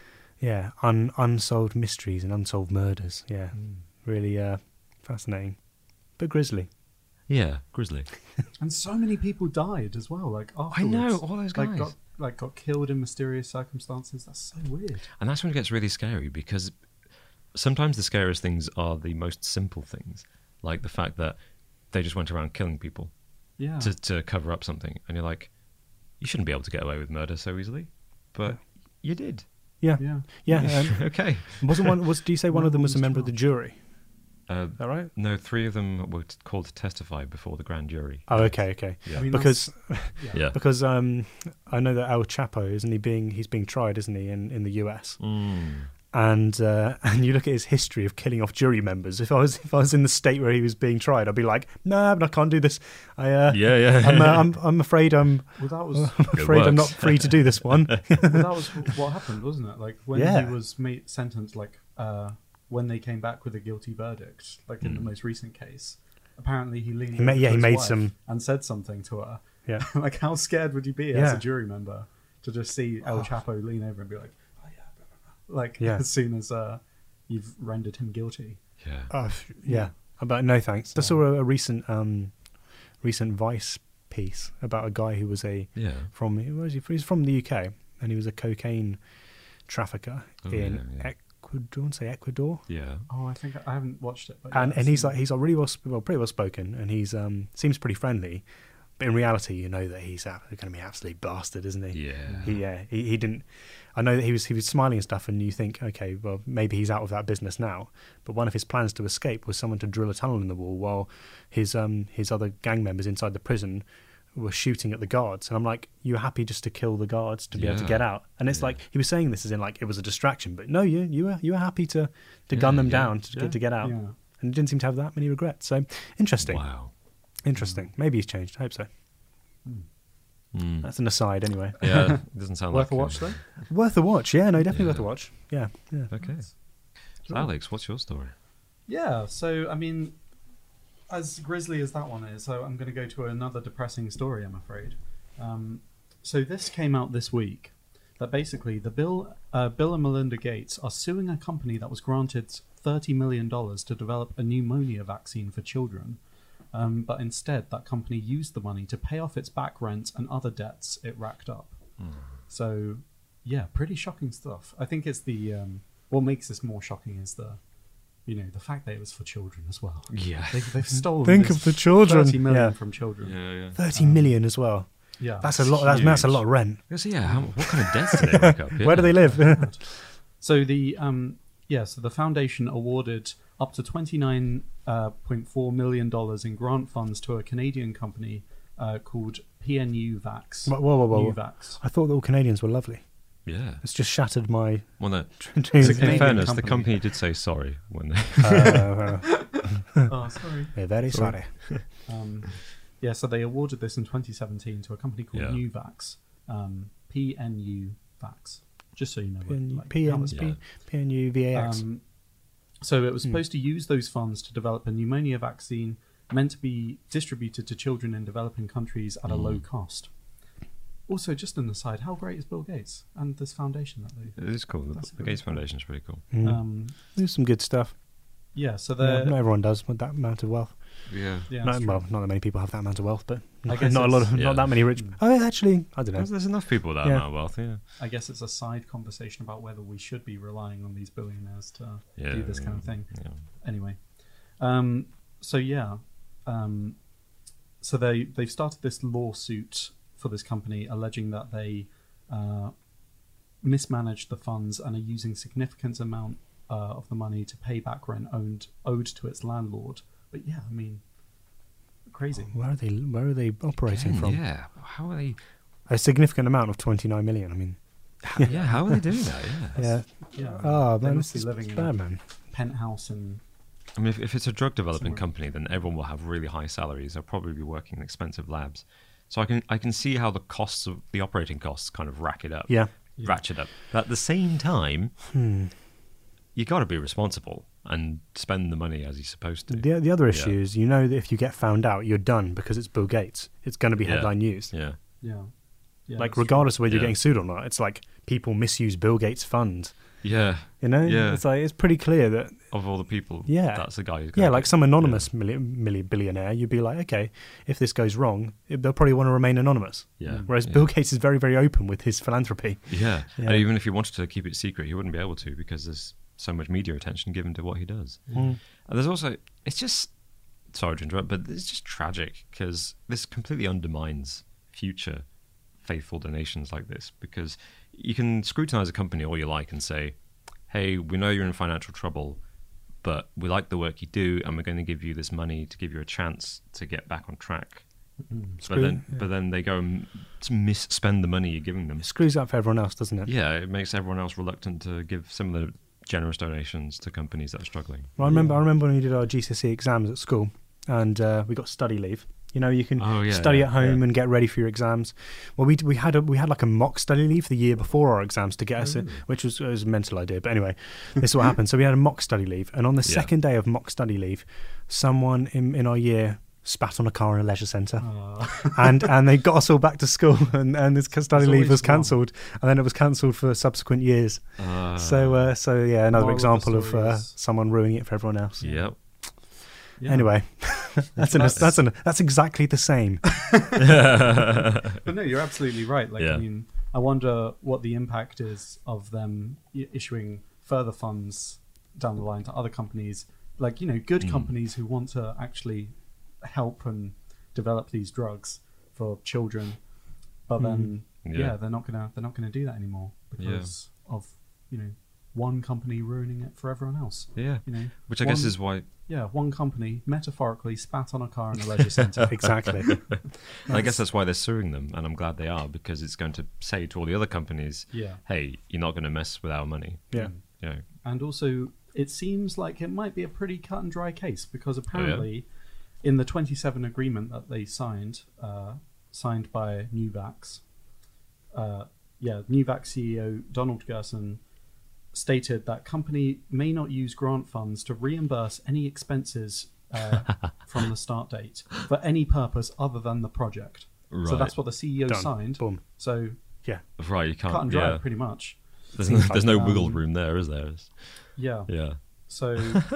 [SPEAKER 2] yeah, un- unsolved mysteries and unsolved murders. Yeah,
[SPEAKER 3] Mm.
[SPEAKER 2] really uh, fascinating, but grisly.
[SPEAKER 1] Yeah, Grizzly.
[SPEAKER 3] And so many people died as well. Like
[SPEAKER 1] I
[SPEAKER 3] afterwards.
[SPEAKER 1] know all those guys.
[SPEAKER 3] Like got like got killed in mysterious circumstances. That's so weird.
[SPEAKER 1] And that's when it gets really scary because sometimes the scariest things are the most simple things, like the fact that they just went around killing people
[SPEAKER 3] Yeah.
[SPEAKER 1] to, to cover up something. And you're like, you shouldn't be able to get away with murder so easily. But you did.
[SPEAKER 2] Yeah,
[SPEAKER 3] yeah.
[SPEAKER 2] yeah. Um,
[SPEAKER 1] Okay.
[SPEAKER 2] wasn't one? Was do you say one
[SPEAKER 3] One
[SPEAKER 2] of them was
[SPEAKER 3] was
[SPEAKER 2] a member of the jury?
[SPEAKER 1] Uh,
[SPEAKER 2] Is that right?
[SPEAKER 1] no, three of them were t- called to testify before the grand jury.
[SPEAKER 2] Oh, okay, okay.
[SPEAKER 1] Yeah.
[SPEAKER 3] I mean,
[SPEAKER 2] Because
[SPEAKER 3] Yeah.
[SPEAKER 1] yeah.
[SPEAKER 2] because um, I know that El Chapo isn't he being he's being tried, isn't he, in, in the U S.
[SPEAKER 1] Mm.
[SPEAKER 2] And uh, and you look at his history of killing off jury members. If I was if I was in the state where he was being tried, I'd be like, no, but I can't do this. I uh,
[SPEAKER 1] Yeah, yeah.
[SPEAKER 2] I'm, uh, I'm I'm afraid I'm
[SPEAKER 3] Well, that was
[SPEAKER 2] I'm afraid I'm not
[SPEAKER 1] works.
[SPEAKER 2] free to do this one.
[SPEAKER 3] well, that was what happened, wasn't it? Like when
[SPEAKER 2] Yeah.
[SPEAKER 3] he was made sentenced, like uh, when they came back with a guilty verdict, like in the most recent case. Apparently, he leaned
[SPEAKER 2] He ma-
[SPEAKER 3] over
[SPEAKER 2] yeah,
[SPEAKER 3] to
[SPEAKER 2] he
[SPEAKER 3] his
[SPEAKER 2] made
[SPEAKER 3] wife
[SPEAKER 2] some-
[SPEAKER 3] and said something to her.
[SPEAKER 2] Yeah.
[SPEAKER 3] Like, how scared would you be as
[SPEAKER 2] Yeah.
[SPEAKER 3] a jury member to just see El Chapo lean over and be like, "Oh yeah," blah, blah, blah. like
[SPEAKER 2] Yeah.
[SPEAKER 3] as soon as uh, you've rendered him guilty.
[SPEAKER 1] Yeah.
[SPEAKER 2] Oh, f- yeah. About no thanks. I saw a, a recent um, recent Vice piece about a guy who was a
[SPEAKER 1] Yeah.
[SPEAKER 2] from where was he? He's from the U K, and he was a cocaine trafficker
[SPEAKER 1] Oh,
[SPEAKER 2] in
[SPEAKER 1] yeah, yeah.
[SPEAKER 2] Ecuador. I want to say Ecuador.
[SPEAKER 1] Yeah.
[SPEAKER 3] Oh, I think I haven't watched it, but
[SPEAKER 2] And
[SPEAKER 3] yeah,
[SPEAKER 2] and
[SPEAKER 3] I've
[SPEAKER 2] he's
[SPEAKER 3] seen
[SPEAKER 2] like
[SPEAKER 3] it.
[SPEAKER 2] he's like really well, sp- well pretty well spoken, and he's um seems pretty friendly, but in reality, you know that he's going to be an absolute bastard, isn't he?
[SPEAKER 1] Yeah.
[SPEAKER 2] He yeah he, he didn't. I know that he was he was smiling and stuff, and you think, okay, well maybe he's out of that business now. But one of his plans to escape was someone to drill a tunnel in the wall while his um his other gang members inside the prison were shooting at the guards. And I'm like, you're happy just to kill the guards to be able to
[SPEAKER 1] Yeah.
[SPEAKER 2] get out? And it's
[SPEAKER 1] Yeah.
[SPEAKER 2] like he was saying this as in like it was a distraction, but no, you you were you were happy to to
[SPEAKER 1] Yeah,
[SPEAKER 2] gun them
[SPEAKER 1] yeah,
[SPEAKER 2] down to
[SPEAKER 1] yeah.
[SPEAKER 2] get to get out,
[SPEAKER 3] Yeah.
[SPEAKER 2] and didn't seem to have that many regrets. So interesting,
[SPEAKER 1] Wow.
[SPEAKER 2] interesting. Maybe he's changed. I hope so.
[SPEAKER 1] Mm.
[SPEAKER 2] That's an aside, anyway.
[SPEAKER 1] Yeah. It doesn't sound
[SPEAKER 3] Worth
[SPEAKER 1] like
[SPEAKER 3] a watch, though.
[SPEAKER 2] Worth a watch. Yeah, no, definitely
[SPEAKER 1] Yeah.
[SPEAKER 2] worth a watch. Yeah, yeah.
[SPEAKER 1] Okay. So Alex, what's your story?
[SPEAKER 3] Yeah, so I mean, as grisly as that one is, so I'm going to go to another depressing story, I'm afraid. Um, so this came out this week that basically the Bill, uh, Bill and Melinda Gates are suing a company that was granted thirty million dollars to develop a pneumonia vaccine for children. Um, but instead, that company used the money to pay off its back rent and other debts it racked up. So, yeah, pretty shocking stuff. I think it's the um, what makes this more shocking is the, you know, the fact that it was for children as well.
[SPEAKER 1] Yeah.
[SPEAKER 3] They, they've stolen
[SPEAKER 2] Think
[SPEAKER 3] this
[SPEAKER 2] of the children.
[SPEAKER 3] thirty million
[SPEAKER 2] Yeah.
[SPEAKER 3] from children.
[SPEAKER 1] Yeah, yeah.
[SPEAKER 2] Thirty million as well.
[SPEAKER 3] Yeah,
[SPEAKER 2] That's a lot. That's, that's a
[SPEAKER 1] huge.
[SPEAKER 2] lot of rent.
[SPEAKER 1] So yeah, how, what kind of debts do they rack up?
[SPEAKER 2] Where do they live?
[SPEAKER 3] So the um yeah, so the foundation awarded up to twenty nine point four million dollars in grant funds to a Canadian company uh, called P N U Vax.
[SPEAKER 2] Whoa, whoa, whoa, whoa.
[SPEAKER 3] Nuvax.
[SPEAKER 2] I thought that all Canadians were lovely.
[SPEAKER 1] Yeah.
[SPEAKER 2] It's just shattered my
[SPEAKER 1] Well, no.
[SPEAKER 2] dreams.
[SPEAKER 3] a
[SPEAKER 1] In
[SPEAKER 3] Canadian
[SPEAKER 1] fairness, the
[SPEAKER 3] company.
[SPEAKER 1] company did say sorry when they.
[SPEAKER 2] Uh,
[SPEAKER 3] Oh, sorry.
[SPEAKER 2] we're very sorry.
[SPEAKER 3] Um, yeah, so they awarded this in twenty seventeen to a company called
[SPEAKER 1] Yeah.
[SPEAKER 3] Nuvax. Um, P N U Vax. Just so you know. what,
[SPEAKER 2] P N U
[SPEAKER 3] like,
[SPEAKER 2] P
[SPEAKER 3] how
[SPEAKER 2] N
[SPEAKER 3] it's
[SPEAKER 1] Yeah.
[SPEAKER 2] P N U V A X.
[SPEAKER 3] Um, so it was
[SPEAKER 2] Hmm.
[SPEAKER 3] supposed to use those funds to develop a pneumonia vaccine meant to be distributed to children in developing countries at a
[SPEAKER 1] Mm.
[SPEAKER 3] low cost. Also, just an aside, how great is Bill Gates and this foundation that they?
[SPEAKER 1] It is cool. The,
[SPEAKER 3] That's
[SPEAKER 1] the
[SPEAKER 3] really
[SPEAKER 1] Gates
[SPEAKER 3] cool.
[SPEAKER 1] Foundation is pretty cool.
[SPEAKER 2] Mm.
[SPEAKER 3] Um,
[SPEAKER 2] There's some good stuff.
[SPEAKER 3] yeah, so
[SPEAKER 2] Yeah,
[SPEAKER 3] they're
[SPEAKER 2] not everyone does with that amount of wealth.
[SPEAKER 1] Yeah.
[SPEAKER 3] yeah,
[SPEAKER 2] Not,
[SPEAKER 3] that's
[SPEAKER 2] well,
[SPEAKER 3] true.
[SPEAKER 2] not that many people have that amount of wealth, but
[SPEAKER 3] I
[SPEAKER 2] not,
[SPEAKER 3] guess
[SPEAKER 2] not a lot of,
[SPEAKER 3] it's-
[SPEAKER 1] Yeah.
[SPEAKER 2] not that many rich.
[SPEAKER 3] Mm.
[SPEAKER 2] Oh, actually, I don't know.
[SPEAKER 1] There's, there's enough people with that
[SPEAKER 2] Yeah.
[SPEAKER 1] amount of wealth. Yeah.
[SPEAKER 3] I guess it's a side conversation about whether we should be relying on these billionaires to
[SPEAKER 1] Yeah.
[SPEAKER 3] do this kind of thing.
[SPEAKER 1] Yeah.
[SPEAKER 3] Anyway, um, so yeah, um, so they they've started this lawsuit for this company alleging that they uh, mismanaged the funds and are using significant amount uh, of the money to pay back rent owned owed to its landlord. But yeah, I mean, crazy.
[SPEAKER 2] Where are they? Where are they operating
[SPEAKER 1] Again,
[SPEAKER 2] from?
[SPEAKER 1] Yeah. How are they?
[SPEAKER 2] A significant amount of twenty-nine million. I mean,
[SPEAKER 1] Yeah. How are they doing that? Yeah.
[SPEAKER 2] yeah.
[SPEAKER 3] Yeah,
[SPEAKER 2] Oh
[SPEAKER 3] they
[SPEAKER 2] man,
[SPEAKER 3] must
[SPEAKER 2] this
[SPEAKER 3] be
[SPEAKER 2] is
[SPEAKER 3] living in
[SPEAKER 2] bad,
[SPEAKER 3] a
[SPEAKER 2] man.
[SPEAKER 3] penthouse in
[SPEAKER 1] I mean, if, if it's a drug development
[SPEAKER 3] Somewhere.
[SPEAKER 1] company, then everyone will have really high salaries. They'll probably be working in expensive labs. So I can I can see how the costs of the operating costs kind of rack it up.
[SPEAKER 2] Yeah.
[SPEAKER 3] Yeah.
[SPEAKER 1] Ratchet up. But at the same time,
[SPEAKER 2] Hmm.
[SPEAKER 1] you got to be responsible and spend the money as you're supposed to.
[SPEAKER 2] The the other
[SPEAKER 1] Yeah.
[SPEAKER 2] issue is, you know, that if you get found out, you're done because it's Bill Gates. It's going to be
[SPEAKER 1] Yeah.
[SPEAKER 2] headline news.
[SPEAKER 1] Yeah.
[SPEAKER 3] yeah. Yeah,
[SPEAKER 2] Like
[SPEAKER 3] that's true.
[SPEAKER 2] regardless of whether you're
[SPEAKER 1] Yeah.
[SPEAKER 2] getting sued or not, it's like people misuse Bill Gates' funds.
[SPEAKER 1] Yeah.
[SPEAKER 2] You know,
[SPEAKER 1] Yeah.
[SPEAKER 2] it's like it's pretty clear that
[SPEAKER 1] Of all the people,
[SPEAKER 2] Yeah.
[SPEAKER 1] that's the guy who's
[SPEAKER 2] yeah,
[SPEAKER 1] gonna
[SPEAKER 2] like
[SPEAKER 1] get-
[SPEAKER 2] some anonymous milli- milli- billionaire, you'd be like, okay, if this goes wrong, it- they'll probably want to remain anonymous.
[SPEAKER 1] Yeah.
[SPEAKER 2] Whereas
[SPEAKER 1] yeah.
[SPEAKER 2] Bill Gates is very, very open with his philanthropy.
[SPEAKER 1] Yeah.
[SPEAKER 2] Yeah.
[SPEAKER 1] And even if he wanted to keep it secret, he wouldn't be able to because there's so much media attention given to what he does.
[SPEAKER 2] Mm.
[SPEAKER 1] And there's also, it's just, sorry to interrupt, but it's just tragic because this completely undermines future faithful donations like this, because you can scrutinize a company all you like and say, hey, we know you're in financial trouble, but we like the work you do and we're going to give you this money to give you a chance to get back on track. But
[SPEAKER 2] Screw-
[SPEAKER 1] then,
[SPEAKER 2] yeah.
[SPEAKER 1] but then they go and misspend the money you're giving them.
[SPEAKER 2] It screws up for everyone else, doesn't it?
[SPEAKER 1] Yeah, it makes everyone else reluctant to give similar generous donations to companies that are struggling.
[SPEAKER 2] Well, I remember.
[SPEAKER 3] Yeah.
[SPEAKER 2] I remember when we did our G C S E exams at school, and uh, we got study leave. You know, you can
[SPEAKER 1] Oh, yeah,
[SPEAKER 2] study
[SPEAKER 1] yeah,
[SPEAKER 2] at home
[SPEAKER 3] yeah.
[SPEAKER 2] and get ready for your exams. Well, we we had a, we had like a mock study leave the year before our exams to get us, in, which was, it was a mental idea. But anyway, this is what happened. So we had a mock study leave, and on the
[SPEAKER 1] Yeah.
[SPEAKER 2] second day of mock study leave, someone in in our year spat on a car in a leisure centre,
[SPEAKER 3] Uh,
[SPEAKER 2] and and they got us all back to school, and and this study
[SPEAKER 3] There's
[SPEAKER 2] leave
[SPEAKER 3] always
[SPEAKER 2] was
[SPEAKER 3] one.
[SPEAKER 2] cancelled, and then it was cancelled for subsequent years.
[SPEAKER 1] Uh,
[SPEAKER 2] so uh, so yeah, another
[SPEAKER 3] moral of the
[SPEAKER 2] example of
[SPEAKER 3] story
[SPEAKER 2] uh,
[SPEAKER 3] is-
[SPEAKER 2] someone ruining it for everyone else.
[SPEAKER 1] Yep.
[SPEAKER 3] yeah.
[SPEAKER 2] Anyway, that's an,
[SPEAKER 3] That's-
[SPEAKER 2] that's an, that's exactly the same.
[SPEAKER 3] But no, you're absolutely right. Like,
[SPEAKER 1] Yeah.
[SPEAKER 3] I mean, I wonder what the impact is of them i- issuing further funds down the line to other companies, like, you know, good
[SPEAKER 1] Mm.
[SPEAKER 3] companies who want to actually help and develop these drugs for children. But then,
[SPEAKER 1] Yeah.
[SPEAKER 3] yeah. they're not gonna they're not gonna do that anymore because of, you know, one company ruining it for everyone else.
[SPEAKER 1] Yeah.
[SPEAKER 3] You know,
[SPEAKER 1] Which I guess
[SPEAKER 3] One-
[SPEAKER 1] is why
[SPEAKER 3] yeah, one company metaphorically spat on a car in a leisure centre.
[SPEAKER 2] Exactly.
[SPEAKER 1] I guess that's why they're suing them, and I'm glad they are, because it's going to say to all the other companies,
[SPEAKER 3] Yeah.
[SPEAKER 1] hey, you're not going to mess with our money.
[SPEAKER 2] Yeah.
[SPEAKER 3] Mm.
[SPEAKER 1] You know,
[SPEAKER 3] And also, it seems like it might be a pretty cut and dry case because
[SPEAKER 1] Oh,
[SPEAKER 3] apparently, in the twenty-seven agreement that they signed, uh, signed by Nuvax, uh, yeah, Nuvax C E O Donald Gerson stated that company may not use grant funds to reimburse any expenses uh, from the start date for any purpose other than the project. So
[SPEAKER 1] Right.
[SPEAKER 3] that's what the C E O
[SPEAKER 2] Done.
[SPEAKER 3] signed.
[SPEAKER 2] Boom.
[SPEAKER 3] So
[SPEAKER 2] Yeah.
[SPEAKER 1] right, you can't.
[SPEAKER 3] cut and dry,
[SPEAKER 1] yeah.
[SPEAKER 3] pretty much.
[SPEAKER 1] There's no,
[SPEAKER 2] Seems
[SPEAKER 1] there's no
[SPEAKER 3] like,
[SPEAKER 1] wiggle
[SPEAKER 3] um,
[SPEAKER 1] room there, is there? It's-
[SPEAKER 3] Yeah.
[SPEAKER 1] yeah.
[SPEAKER 3] So,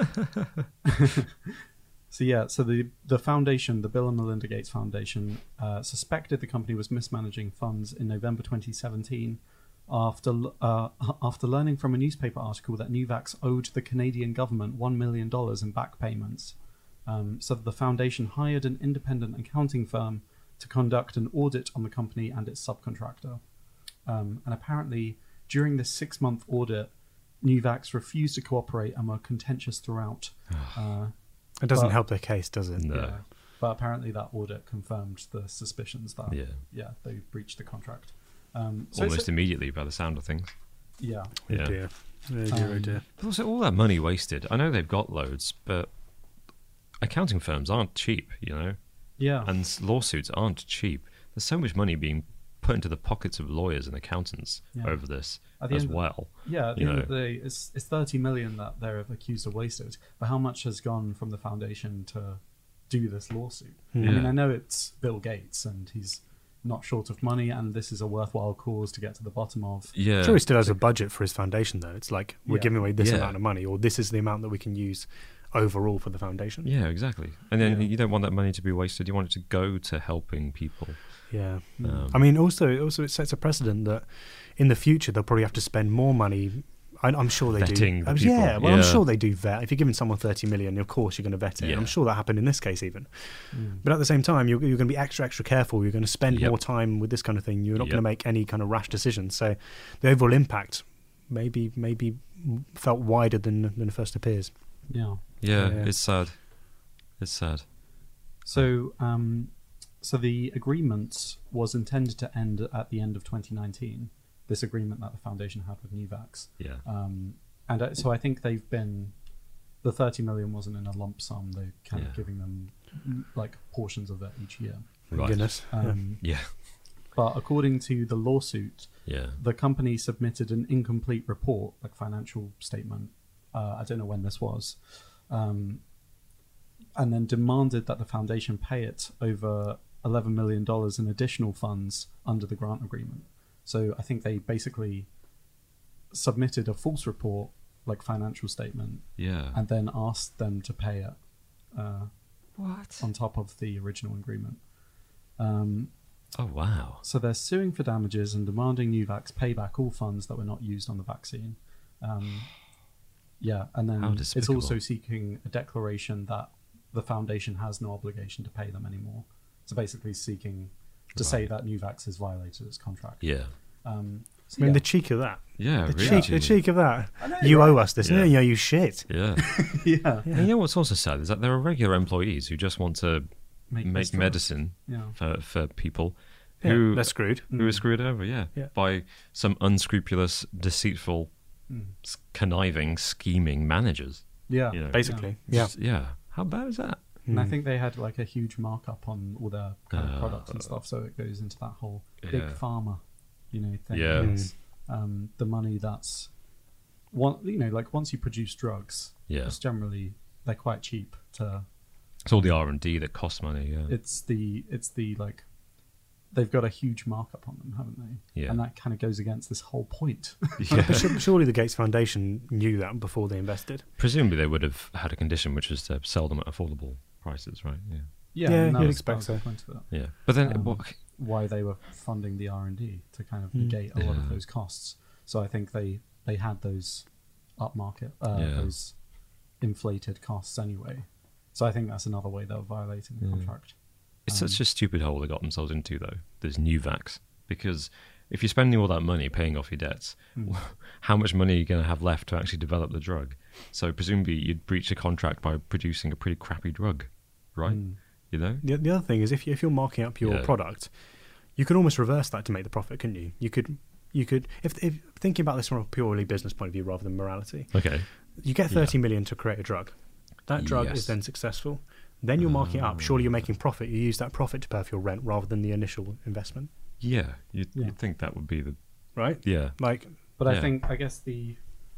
[SPEAKER 3] so yeah, so the the foundation, the Bill and Melinda Gates Foundation, uh, suspected the company was mismanaging funds in November twenty seventeen, after uh, after learning from a newspaper article that Nuvax owed the Canadian government one million dollars in back payments. Um, so the foundation hired an independent accounting firm to conduct an audit on the company and its subcontractor. Um, and apparently, during this six-month audit, Nuvax refused to cooperate and were contentious throughout. Uh,
[SPEAKER 2] It doesn't
[SPEAKER 3] But-
[SPEAKER 2] help their case, does it?
[SPEAKER 1] No.
[SPEAKER 3] yeah. But apparently that audit confirmed the suspicions that,
[SPEAKER 1] Yeah.
[SPEAKER 3] yeah, they breached the contract. Um, so
[SPEAKER 1] Almost
[SPEAKER 3] it's,
[SPEAKER 1] immediately by the sound of things.
[SPEAKER 3] yeah.
[SPEAKER 2] Oh
[SPEAKER 1] Yeah.
[SPEAKER 2] dear. Oh dear, oh
[SPEAKER 3] Um,
[SPEAKER 2] dear.
[SPEAKER 1] But also, all that money wasted. I know they've got loads, but accounting firms aren't cheap, you know?
[SPEAKER 3] Yeah.
[SPEAKER 1] And s- lawsuits aren't cheap. There's so much money being put into the pockets of lawyers and accountants
[SPEAKER 3] Yeah.
[SPEAKER 1] over this
[SPEAKER 3] At the
[SPEAKER 1] as
[SPEAKER 3] end of-
[SPEAKER 1] well.
[SPEAKER 3] Yeah, at the
[SPEAKER 1] you
[SPEAKER 3] end
[SPEAKER 1] know.
[SPEAKER 3] of the day, it's, it's thirty million that they're accused of wasted. But how much has gone from the foundation to do this lawsuit? I
[SPEAKER 1] Yeah.
[SPEAKER 3] mean, I know it's Bill Gates and he's not short of money, and this is a worthwhile cause to get to the bottom of.
[SPEAKER 1] Yeah.
[SPEAKER 2] Sure, he still has a budget for his foundation, though. It's like we're
[SPEAKER 3] Yeah.
[SPEAKER 2] giving away this
[SPEAKER 1] Yeah.
[SPEAKER 2] amount of money, or this is the amount that we can use overall for the foundation.
[SPEAKER 1] Yeah, exactly. And then
[SPEAKER 3] Yeah.
[SPEAKER 1] you don't want that money to be wasted. You want it to go to helping people.
[SPEAKER 2] Yeah.
[SPEAKER 1] Um,
[SPEAKER 2] I mean, also, also it sets a precedent that in the future they'll probably have to spend more money. I, I'm sure they
[SPEAKER 1] Vetting
[SPEAKER 2] do.
[SPEAKER 1] the
[SPEAKER 2] Uh,
[SPEAKER 1] people,
[SPEAKER 2] Yeah, well, I'm
[SPEAKER 1] yeah.
[SPEAKER 2] sure they do vet. If you're giving someone thirty million, of course you're going to vet it.
[SPEAKER 1] Yeah.
[SPEAKER 2] I'm sure that happened in this case even.
[SPEAKER 3] Mm.
[SPEAKER 2] But at the same time, you're, you're going to be extra, extra careful. You're going to spend
[SPEAKER 1] Yep.
[SPEAKER 2] more time with this kind of thing. You're not
[SPEAKER 1] Yep.
[SPEAKER 2] going to make any kind of rash decisions. So the overall impact maybe maybe felt wider than than it first appears.
[SPEAKER 3] Yeah.
[SPEAKER 1] Yeah,
[SPEAKER 2] Yeah.
[SPEAKER 1] it's sad. It's sad.
[SPEAKER 3] So, um, so the agreement was intended to end at the end of twenty nineteen. This agreement that the foundation had with Nuvax,
[SPEAKER 1] Yeah.
[SPEAKER 3] um, and uh, so I think they've been the thirty million wasn't in a lump sum. They're kind
[SPEAKER 1] Yeah.
[SPEAKER 3] of giving them mm, like portions of it each year.
[SPEAKER 2] Thank
[SPEAKER 1] Right.
[SPEAKER 2] goodness. Yeah.
[SPEAKER 3] Um,
[SPEAKER 1] Yeah.
[SPEAKER 3] But according to the lawsuit,
[SPEAKER 1] Yeah.
[SPEAKER 3] the company submitted an incomplete report, like financial statement. Uh, I don't know when this was, um, and then demanded that the foundation pay it over eleven million dollars in additional funds under the grant agreement. So I think they basically submitted a false report, like financial statement,
[SPEAKER 1] Yeah.
[SPEAKER 3] and then asked them to pay it uh,
[SPEAKER 1] What?
[SPEAKER 3] on top of the original agreement. Um,
[SPEAKER 1] Oh, wow.
[SPEAKER 3] So they're suing for damages and demanding Nuvax pay back all funds that were not used on the vaccine. Um, yeah, and then
[SPEAKER 1] How
[SPEAKER 3] it's
[SPEAKER 1] despicable.
[SPEAKER 3] also seeking a declaration that the foundation has no obligation to pay them anymore. So basically seeking to say
[SPEAKER 1] Right.
[SPEAKER 3] that Nuvax has violated its contract.
[SPEAKER 1] Yeah.
[SPEAKER 3] Um, so
[SPEAKER 2] I mean,
[SPEAKER 3] yeah.
[SPEAKER 2] the cheek of that.
[SPEAKER 1] Yeah,
[SPEAKER 2] The
[SPEAKER 1] really.
[SPEAKER 2] cheek, the
[SPEAKER 1] genuine.
[SPEAKER 2] cheek of that.
[SPEAKER 3] I know,
[SPEAKER 2] You
[SPEAKER 3] right?
[SPEAKER 2] owe us this.
[SPEAKER 1] Yeah.
[SPEAKER 2] No, you, you shit.
[SPEAKER 1] Yeah.
[SPEAKER 3] yeah,
[SPEAKER 1] And you know what's also sad is that there are regular employees who just want to
[SPEAKER 3] make,
[SPEAKER 1] make
[SPEAKER 3] this drug.
[SPEAKER 1] medicine
[SPEAKER 3] Yeah,
[SPEAKER 1] for, for people
[SPEAKER 2] Yeah,
[SPEAKER 1] who
[SPEAKER 2] they're screwed.
[SPEAKER 1] who are screwed over, yeah,
[SPEAKER 2] Yeah.
[SPEAKER 1] by some unscrupulous, deceitful
[SPEAKER 3] Mm.
[SPEAKER 1] s- conniving, scheming managers.
[SPEAKER 3] Yeah,
[SPEAKER 1] You know,
[SPEAKER 2] Basically, yeah.
[SPEAKER 1] Just- yeah. How bad is that?
[SPEAKER 3] And I
[SPEAKER 2] Mm.
[SPEAKER 3] think they had like a huge markup on all their kind of
[SPEAKER 1] Uh,
[SPEAKER 3] products and stuff, so it goes into that whole big
[SPEAKER 1] Yeah.
[SPEAKER 3] pharma, you know, thing.
[SPEAKER 1] Yeah.
[SPEAKER 3] It's, um, the money that's one, you know, like once you produce drugs,
[SPEAKER 1] Yeah.
[SPEAKER 3] it's generally they're quite cheap to.
[SPEAKER 1] It's all the R and D that costs money. Yeah.
[SPEAKER 3] It's the it's the like they've got a huge markup on them, haven't they?
[SPEAKER 1] Yeah.
[SPEAKER 3] And that kind of goes against this whole point.
[SPEAKER 1] yeah.
[SPEAKER 2] But su- surely the Gates Foundation knew that before they invested.
[SPEAKER 1] Presumably they would have had a condition which was to sell them at affordable prices, right? Yeah.
[SPEAKER 3] yeah,
[SPEAKER 2] Yeah,
[SPEAKER 3] and that
[SPEAKER 2] you'd
[SPEAKER 3] was-
[SPEAKER 2] expect
[SPEAKER 3] that was the
[SPEAKER 2] so.
[SPEAKER 3] point of it.
[SPEAKER 1] Yeah. But then,
[SPEAKER 3] Um,
[SPEAKER 1] what-
[SPEAKER 3] Why they were funding the R and D to kind of
[SPEAKER 2] Mm.
[SPEAKER 3] negate a lot
[SPEAKER 1] Yeah.
[SPEAKER 3] of those costs. So I think they they had those upmarket, uh,
[SPEAKER 1] Yeah.
[SPEAKER 3] those inflated costs anyway. So I think that's another way they were violating the
[SPEAKER 1] Yeah.
[SPEAKER 3] contract.
[SPEAKER 1] it's
[SPEAKER 3] um,
[SPEAKER 1] such a stupid hole they got themselves into, though. There's Nuvax, because if you're spending all that money paying off your debts,
[SPEAKER 3] Mm.
[SPEAKER 1] how much money are you going to have left to actually develop the drug? So presumably you'd breach a contract by producing a pretty crappy drug, right?
[SPEAKER 3] Mm.
[SPEAKER 1] You know?
[SPEAKER 2] The, the other thing is, if, you, if you're marking up your
[SPEAKER 1] Yeah.
[SPEAKER 2] product, you could almost reverse that to make the profit, couldn't you? You could, you could, if, if thinking about this from a purely business point of view rather than morality,
[SPEAKER 1] Okay.
[SPEAKER 2] you get
[SPEAKER 1] Yeah.
[SPEAKER 2] thirty million to create a drug. That drug
[SPEAKER 1] Yes.
[SPEAKER 2] is then successful. Then you're marking it up.
[SPEAKER 1] Ah.
[SPEAKER 2] Surely you're making profit. You use that profit to pay off your rent rather than the initial investment,
[SPEAKER 1] Yeah. You'd,
[SPEAKER 3] Yeah.
[SPEAKER 1] you'd think that would be the...
[SPEAKER 2] right?
[SPEAKER 1] Yeah.
[SPEAKER 2] Like,
[SPEAKER 3] But I
[SPEAKER 1] Yeah.
[SPEAKER 3] think I guess the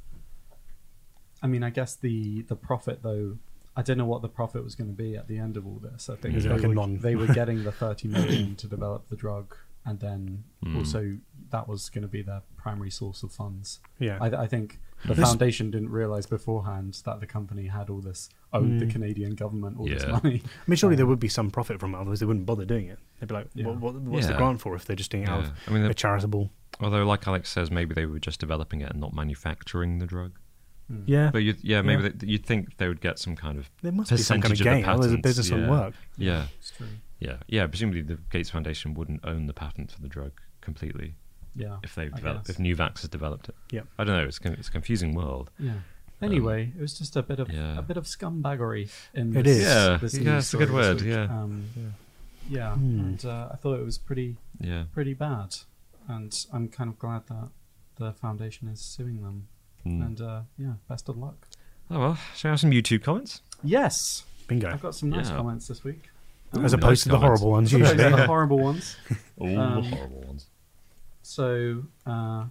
[SPEAKER 3] I mean I guess the the profit though I don't know what the profit was going to be at the end of all this. I think
[SPEAKER 2] Is it
[SPEAKER 3] they,
[SPEAKER 2] like a
[SPEAKER 3] were,
[SPEAKER 2] non-
[SPEAKER 3] they were getting the thirty million to develop the drug, and then
[SPEAKER 1] Mm.
[SPEAKER 3] also that was going to be their primary source of funds.
[SPEAKER 2] yeah.
[SPEAKER 3] I, I think the
[SPEAKER 2] This-
[SPEAKER 3] foundation didn't realize beforehand that the company had all this owed the
[SPEAKER 2] Mm.
[SPEAKER 3] Canadian government all this
[SPEAKER 1] Yeah.
[SPEAKER 3] money.
[SPEAKER 2] I mean, surely
[SPEAKER 3] um,
[SPEAKER 2] there would be some profit from it, otherwise they wouldn't bother doing it. They'd be like,
[SPEAKER 3] Yeah.
[SPEAKER 2] what, what, what's the
[SPEAKER 1] Yeah.
[SPEAKER 2] grant for if they're just doing it out
[SPEAKER 1] Yeah.
[SPEAKER 2] of
[SPEAKER 1] I mean,
[SPEAKER 2] a
[SPEAKER 1] they're-
[SPEAKER 2] charitable...
[SPEAKER 1] although, like Alex says, maybe they were just developing it and not manufacturing the drug.
[SPEAKER 3] Mm.
[SPEAKER 2] Yeah,
[SPEAKER 1] But you'd, yeah, maybe
[SPEAKER 2] Yeah.
[SPEAKER 1] They, you'd think they would get some kind of
[SPEAKER 2] there must be some kind of
[SPEAKER 1] percentage of the
[SPEAKER 2] gain. Otherwise the
[SPEAKER 1] patents,
[SPEAKER 2] business
[SPEAKER 1] yeah.
[SPEAKER 2] won't work.
[SPEAKER 1] yeah,
[SPEAKER 3] It's true.
[SPEAKER 1] yeah, yeah. Presumably, the Gates Foundation wouldn't own the patent for the drug completely
[SPEAKER 3] Yeah.
[SPEAKER 1] if they've
[SPEAKER 3] I
[SPEAKER 1] developed, if
[SPEAKER 3] guess.
[SPEAKER 1] Nuvax has developed it.
[SPEAKER 2] Yeah.
[SPEAKER 1] I don't know. It's con- it's a confusing world.
[SPEAKER 3] Yeah. Anyway, it was just a bit of
[SPEAKER 1] yeah.
[SPEAKER 3] a bit of scumbaggery in
[SPEAKER 2] It
[SPEAKER 3] this.
[SPEAKER 2] is.
[SPEAKER 1] Yeah,
[SPEAKER 3] this
[SPEAKER 1] yeah,
[SPEAKER 3] news
[SPEAKER 1] it's a good
[SPEAKER 3] story this
[SPEAKER 1] word,
[SPEAKER 3] week.
[SPEAKER 1] yeah.
[SPEAKER 3] Um, yeah,
[SPEAKER 2] Hmm.
[SPEAKER 3] and uh, I thought it was pretty
[SPEAKER 1] Yeah.
[SPEAKER 3] pretty bad, and I'm kind of glad that the foundation is suing them.
[SPEAKER 1] Mm.
[SPEAKER 3] And uh, yeah, best of luck.
[SPEAKER 1] Oh well, shall I have some YouTube comments?
[SPEAKER 3] Yes,
[SPEAKER 2] Bingo.
[SPEAKER 3] I've got some nice
[SPEAKER 1] Yeah.
[SPEAKER 3] comments this week.
[SPEAKER 2] As
[SPEAKER 1] Ooh,
[SPEAKER 2] opposed
[SPEAKER 1] nice
[SPEAKER 2] to the
[SPEAKER 1] comments.
[SPEAKER 2] horrible ones
[SPEAKER 3] Those
[SPEAKER 2] usually.
[SPEAKER 3] are the horrible ones.
[SPEAKER 1] All
[SPEAKER 3] Um,
[SPEAKER 1] the horrible ones.
[SPEAKER 3] So, uh,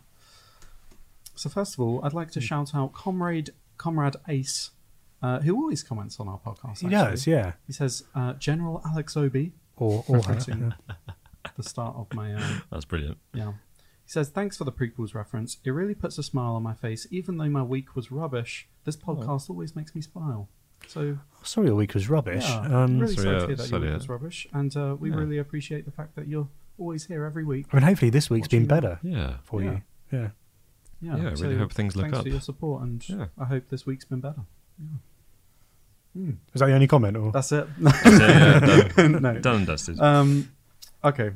[SPEAKER 3] so first of all, I'd like to shout out Comrade Comrade Ace, uh, who always comments on our podcast.
[SPEAKER 2] He
[SPEAKER 3] actually.
[SPEAKER 2] does, yeah.
[SPEAKER 3] He says, uh, General Alex Obi,
[SPEAKER 2] Or, or her.
[SPEAKER 3] referencing the start of my uh,
[SPEAKER 1] That's brilliant.
[SPEAKER 3] yeah. He says, thanks for the prequels reference. It really puts a smile on my face. Even though my week was rubbish, this podcast always makes me smile. So,
[SPEAKER 2] Sorry, your week was rubbish.
[SPEAKER 3] yeah,
[SPEAKER 2] Um,
[SPEAKER 3] really
[SPEAKER 1] So,
[SPEAKER 3] sorry
[SPEAKER 1] yeah,
[SPEAKER 3] to hear that
[SPEAKER 1] so
[SPEAKER 3] your week
[SPEAKER 1] yeah.
[SPEAKER 3] was rubbish. And uh, we
[SPEAKER 1] Yeah.
[SPEAKER 3] really appreciate the fact that you're always here every week.
[SPEAKER 2] I mean, hopefully this week's been
[SPEAKER 3] Watching-
[SPEAKER 2] better
[SPEAKER 1] Yeah.
[SPEAKER 2] for
[SPEAKER 3] Yeah.
[SPEAKER 2] you. Yeah.
[SPEAKER 3] Yeah,
[SPEAKER 1] Yeah, I really
[SPEAKER 3] so
[SPEAKER 1] hope things look
[SPEAKER 3] thanks
[SPEAKER 1] up.
[SPEAKER 3] for your support, and
[SPEAKER 1] Yeah.
[SPEAKER 3] I hope this week's been better. Yeah. Mm.
[SPEAKER 2] Is that the only comment? Or?
[SPEAKER 3] That's it.
[SPEAKER 1] That's it, yeah, done.
[SPEAKER 3] no.
[SPEAKER 1] Done and dusted.
[SPEAKER 3] Um, okay.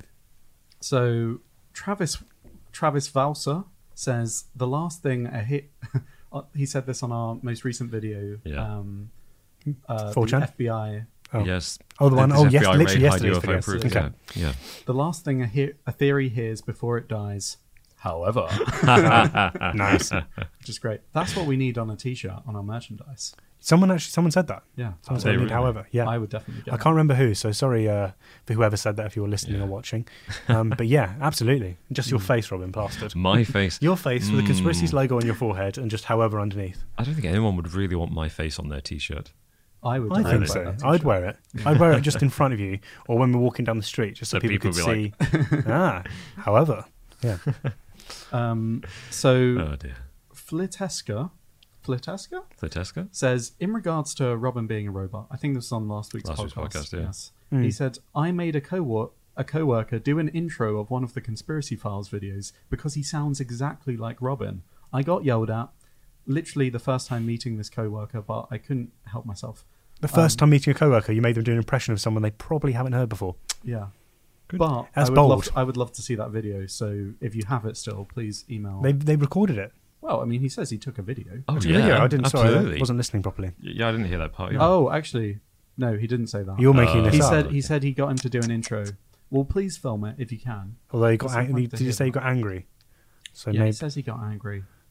[SPEAKER 3] So Travis Travis Valser says the last thing a hit. He said this on our most recent video.
[SPEAKER 1] Yeah.
[SPEAKER 3] Um, uh,
[SPEAKER 2] four chan?
[SPEAKER 3] the F B I.
[SPEAKER 2] Oh.
[SPEAKER 1] Yes.
[SPEAKER 2] Oh, the one-
[SPEAKER 1] This
[SPEAKER 2] oh,
[SPEAKER 1] F B
[SPEAKER 2] yes,
[SPEAKER 1] I
[SPEAKER 2] literally
[SPEAKER 1] raid hide
[SPEAKER 2] yesterday's
[SPEAKER 1] U F O
[SPEAKER 2] video.
[SPEAKER 1] proof,
[SPEAKER 2] Okay.
[SPEAKER 1] Yeah. yeah.
[SPEAKER 3] The last thing a, he- a theory hears before it dies. However,
[SPEAKER 2] Nice.
[SPEAKER 3] which is great. That's what we need on a T-shirt on our merchandise.
[SPEAKER 2] Someone actually, someone said that.
[SPEAKER 3] Yeah,
[SPEAKER 2] Someone
[SPEAKER 1] They
[SPEAKER 2] said, need,
[SPEAKER 1] really-
[SPEAKER 2] however, yeah.
[SPEAKER 3] I would definitely get.
[SPEAKER 2] I
[SPEAKER 3] that.
[SPEAKER 2] can't remember who, so sorry uh, for whoever said that if you were listening
[SPEAKER 1] Yeah.
[SPEAKER 2] or watching. Um, but yeah, absolutely. Just
[SPEAKER 3] Mm.
[SPEAKER 2] your face, Robin, plastered.
[SPEAKER 1] My face.
[SPEAKER 2] Your face with the Conspiracies
[SPEAKER 1] Mm.
[SPEAKER 2] logo on your forehead and just however underneath.
[SPEAKER 1] I don't think anyone would really want my face on their T-shirt.
[SPEAKER 3] I would.
[SPEAKER 2] I
[SPEAKER 3] definitely
[SPEAKER 2] think
[SPEAKER 3] wear
[SPEAKER 2] so.
[SPEAKER 3] that
[SPEAKER 2] I'd
[SPEAKER 3] t-shirt.
[SPEAKER 2] wear it. I'd wear it just in front of you or when we're walking down the street just so,
[SPEAKER 1] So
[SPEAKER 2] people,
[SPEAKER 1] people
[SPEAKER 2] could
[SPEAKER 1] would
[SPEAKER 2] see. ah, however. Yeah.
[SPEAKER 3] Um, so
[SPEAKER 1] Oh dear.
[SPEAKER 3] Fliteska, Fliteska
[SPEAKER 1] Fliteska?
[SPEAKER 3] says, in regards to Robin being a robot, I think this was on last week's
[SPEAKER 1] Last week's
[SPEAKER 3] podcast.
[SPEAKER 1] podcast, yeah.
[SPEAKER 3] Yes,
[SPEAKER 2] Mm.
[SPEAKER 3] he said, I made a co a coworker do an intro of one of the Conspiracy Files videos because he sounds exactly like Robin. I got yelled at, literally the first time meeting this coworker, but I couldn't help myself.
[SPEAKER 2] The first
[SPEAKER 3] Um,
[SPEAKER 2] time meeting a coworker, you made them do an impression of someone they probably haven't heard before.
[SPEAKER 3] Yeah.
[SPEAKER 1] Good.
[SPEAKER 3] But
[SPEAKER 2] That's
[SPEAKER 3] I would
[SPEAKER 2] bold.
[SPEAKER 3] love I would love to see that video. So if you have it still, please email.
[SPEAKER 2] They they recorded it.
[SPEAKER 3] Well, I mean, he says he took a video.
[SPEAKER 1] Oh
[SPEAKER 2] Took a
[SPEAKER 1] yeah,
[SPEAKER 2] video. I didn't. Sorry,
[SPEAKER 1] absolutely.
[SPEAKER 2] I wasn't listening properly.
[SPEAKER 1] Yeah, I didn't hear that part. either.
[SPEAKER 3] Oh, actually, no, he didn't say that.
[SPEAKER 2] You're making
[SPEAKER 1] Uh,
[SPEAKER 2] this
[SPEAKER 3] he
[SPEAKER 2] up.
[SPEAKER 3] said
[SPEAKER 1] okay.
[SPEAKER 3] he said he got him to do an intro. Well, please film it if you can.
[SPEAKER 2] Although he got,
[SPEAKER 3] What's the
[SPEAKER 2] ang-
[SPEAKER 3] point
[SPEAKER 2] did
[SPEAKER 3] to
[SPEAKER 2] you
[SPEAKER 3] hear
[SPEAKER 2] say he
[SPEAKER 3] that?
[SPEAKER 2] got angry? So
[SPEAKER 3] Yeah,
[SPEAKER 2] maybe.
[SPEAKER 3] he says he got angry.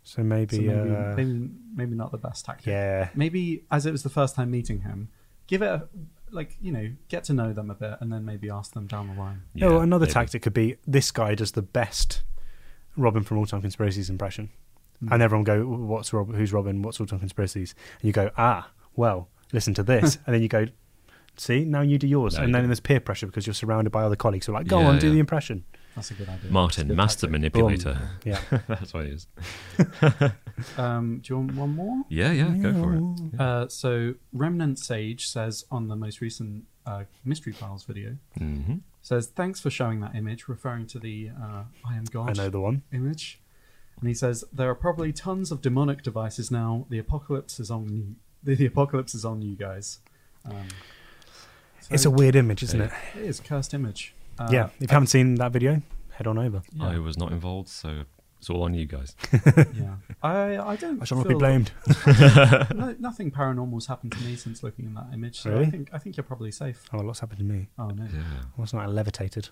[SPEAKER 2] So maybe,
[SPEAKER 3] So maybe,
[SPEAKER 2] uh,
[SPEAKER 3] maybe maybe not the best tactic.
[SPEAKER 2] yeah.
[SPEAKER 3] Maybe as it was the first time meeting him, give it a, like you know get to know them a bit, and then maybe ask them down the line.
[SPEAKER 2] Yeah, well, another
[SPEAKER 1] maybe.
[SPEAKER 2] tactic could be this guy does the best Robin from All Time Conspiracies impression,
[SPEAKER 3] Mm.
[SPEAKER 2] and everyone go, "What's Rob? Who's Robin? What's All Time Conspiracies?" And you go, "Ah, well, listen to this," and then you go, "See, now you do yours,"
[SPEAKER 1] No,
[SPEAKER 2] and
[SPEAKER 1] you
[SPEAKER 2] then
[SPEAKER 1] don't.
[SPEAKER 2] there's peer pressure because you're surrounded by other colleagues who are like, "Go
[SPEAKER 1] Yeah,
[SPEAKER 2] on, do
[SPEAKER 1] yeah.
[SPEAKER 2] the impression."
[SPEAKER 3] That's a good idea.
[SPEAKER 1] Martin,
[SPEAKER 3] That's a good
[SPEAKER 1] master
[SPEAKER 3] tactic.
[SPEAKER 1] manipulator.
[SPEAKER 2] Yeah.
[SPEAKER 1] That's what he is.
[SPEAKER 3] Um, do you want one more?
[SPEAKER 1] Yeah, yeah, go for it.
[SPEAKER 3] Uh, so Remnant Sage says on the most recent uh, Mystery Files video,
[SPEAKER 1] hmm
[SPEAKER 3] says thanks for showing that image, referring to the uh, I am God
[SPEAKER 2] I know the one.
[SPEAKER 3] image. And he says there are probably tons of demonic devices now. The apocalypse is on you. The, the apocalypse is on you guys. Um, so
[SPEAKER 2] It's a weird image, isn't it?
[SPEAKER 3] It is cursed image. Uh,
[SPEAKER 2] Yeah. If you haven't seen that video, head on over.
[SPEAKER 3] yeah.
[SPEAKER 1] I was not involved, so it's all on you guys.
[SPEAKER 3] yeah. I I don't.
[SPEAKER 2] I shall not
[SPEAKER 3] feel
[SPEAKER 2] be blamed.
[SPEAKER 3] No, nothing paranormal's happened to me since looking in that image. So I
[SPEAKER 2] Really?
[SPEAKER 3] think I think you're probably safe.
[SPEAKER 2] Oh, lots happened to me.
[SPEAKER 3] Oh no.
[SPEAKER 1] Yeah.
[SPEAKER 2] I was not levitated.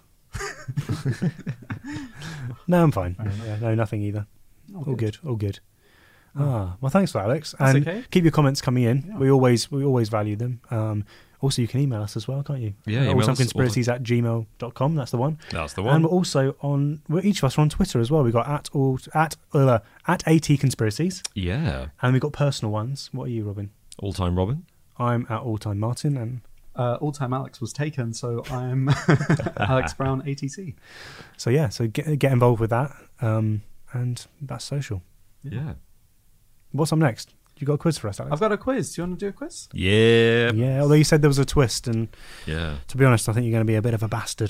[SPEAKER 2] No, I'm fine.
[SPEAKER 3] Fair enough.
[SPEAKER 2] Yeah, no, nothing either.
[SPEAKER 3] Oh,
[SPEAKER 2] All good. All good.
[SPEAKER 3] Oh.
[SPEAKER 2] Ah, well, thanks for that, Alex.
[SPEAKER 3] That's
[SPEAKER 2] and
[SPEAKER 3] okay.
[SPEAKER 2] keep your comments coming in.
[SPEAKER 3] Yeah.
[SPEAKER 2] We always we always value them. Um, also, you can email us as well, can't you?
[SPEAKER 1] Yeah,
[SPEAKER 2] Uh,
[SPEAKER 1] email us,
[SPEAKER 2] awesomeconspiracies at gmail dot com. That's the one.
[SPEAKER 1] That's the
[SPEAKER 2] And
[SPEAKER 1] one.
[SPEAKER 2] we're also on. We're each of us are on Twitter as well. We got at all at uh, at at conspiracies,
[SPEAKER 1] Yeah.
[SPEAKER 2] and we got personal ones. What are you, Robin?
[SPEAKER 1] All time Robin.
[SPEAKER 2] I'm at all time Martin, and
[SPEAKER 3] Uh, All Time Alex was taken, so I'm Alex Brown A T C.
[SPEAKER 2] so yeah. So get get involved with that. Um, and that's social.
[SPEAKER 1] Yeah.
[SPEAKER 2] What's up next? You got a quiz for us, Alex?
[SPEAKER 3] I've got a quiz. Do you want to do a quiz?
[SPEAKER 1] Yeah.
[SPEAKER 2] Yeah. Although you said there was a twist, and
[SPEAKER 1] Yeah.
[SPEAKER 2] to be honest, I think you're going to be a bit of a bastard.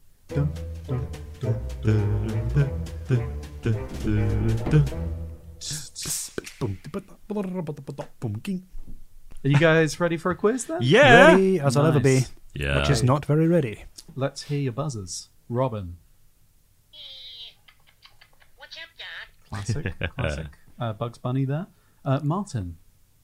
[SPEAKER 3] Are you guys ready for a quiz then?
[SPEAKER 1] Yeah.
[SPEAKER 2] Ready as I'll ever be,
[SPEAKER 3] Nice.
[SPEAKER 1] Yeah.
[SPEAKER 2] which is not very ready.
[SPEAKER 3] Let's hear your buzzers. Robin.
[SPEAKER 4] What's up, Doc?
[SPEAKER 3] Classic. Classic. Uh, Bugs Bunny there. Uh, Martin.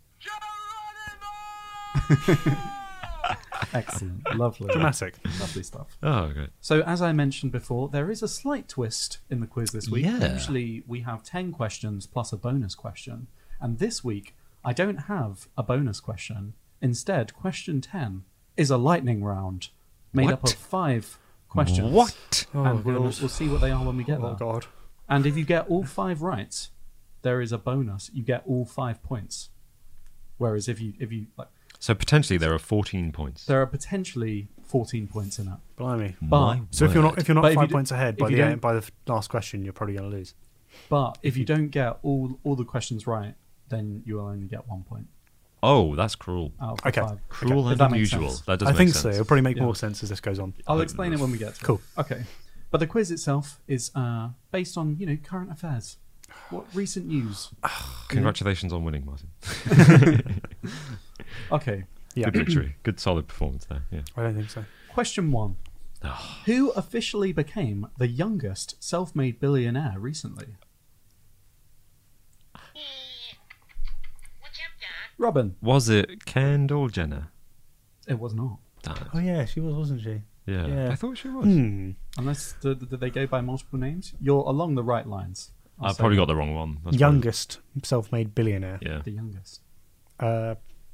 [SPEAKER 3] Excellent. Lovely.
[SPEAKER 2] Dramatic.
[SPEAKER 3] Lovely stuff.
[SPEAKER 1] Oh, good.
[SPEAKER 3] So, as I mentioned before, there is a slight twist in the quiz this week.
[SPEAKER 1] Yeah.
[SPEAKER 3] Usually we have ten questions plus a bonus question. And this week, I don't have a bonus question. Instead, question ten is a lightning round made up
[SPEAKER 1] What?
[SPEAKER 3] of five questions.
[SPEAKER 1] What?
[SPEAKER 2] Oh,
[SPEAKER 3] and we'll,
[SPEAKER 2] goodness.
[SPEAKER 3] we'll see what they are when we get
[SPEAKER 2] Oh,
[SPEAKER 3] there.
[SPEAKER 2] God.
[SPEAKER 3] And if you get all five right, there is a bonus. You get all five points. Whereas if you if you like,
[SPEAKER 1] So potentially there are fourteen points.
[SPEAKER 3] there are potentially fourteen points in it.
[SPEAKER 2] Blimey.
[SPEAKER 1] My
[SPEAKER 3] But
[SPEAKER 2] So if you're not
[SPEAKER 1] word.
[SPEAKER 2] if you're not
[SPEAKER 3] But if
[SPEAKER 2] five
[SPEAKER 3] you do-
[SPEAKER 2] points ahead
[SPEAKER 3] if
[SPEAKER 2] by
[SPEAKER 3] you
[SPEAKER 2] the
[SPEAKER 3] don't-
[SPEAKER 2] end, by the f- last question, you're probably going to lose.
[SPEAKER 3] But if you don't get all all the questions right, then you will only get one point
[SPEAKER 1] Oh, that's cruel.
[SPEAKER 3] out of the
[SPEAKER 2] Okay.
[SPEAKER 3] five.
[SPEAKER 1] Cruel
[SPEAKER 3] If
[SPEAKER 1] and
[SPEAKER 3] that makes
[SPEAKER 1] unusual.
[SPEAKER 3] sense.
[SPEAKER 1] That does
[SPEAKER 2] I
[SPEAKER 1] make
[SPEAKER 2] think
[SPEAKER 1] sense.
[SPEAKER 2] so. It'll probably make
[SPEAKER 3] Yeah.
[SPEAKER 2] more sense as this goes on.
[SPEAKER 3] I'll explain it when we get to
[SPEAKER 2] Cool.
[SPEAKER 3] it. Okay. But the quiz itself is uh, based on, you know, current affairs. What recent news?
[SPEAKER 1] Congratulations on winning, Martin.
[SPEAKER 3] Okay.
[SPEAKER 2] Yeah.
[SPEAKER 1] Good victory. Good solid performance there. Yeah.
[SPEAKER 2] I don't think so.
[SPEAKER 3] Question one.
[SPEAKER 1] Ah.
[SPEAKER 3] Who officially became the youngest self-made billionaire recently?
[SPEAKER 4] What's up, Doc?
[SPEAKER 3] Robin.
[SPEAKER 1] Was it Kendall Jenner?
[SPEAKER 3] It was not.
[SPEAKER 1] Damn it.
[SPEAKER 2] Oh yeah, she was, wasn't she?
[SPEAKER 1] Yeah.
[SPEAKER 2] yeah.
[SPEAKER 1] I thought she was.
[SPEAKER 2] Hmm.
[SPEAKER 3] Unless did, did they go by multiple names? You're along the right lines. I'll
[SPEAKER 1] I've
[SPEAKER 3] say
[SPEAKER 1] probably
[SPEAKER 3] that.
[SPEAKER 1] got the wrong one. That's probably-
[SPEAKER 2] Youngest self-made billionaire.
[SPEAKER 1] Yeah.
[SPEAKER 3] the youngest.
[SPEAKER 2] Uh,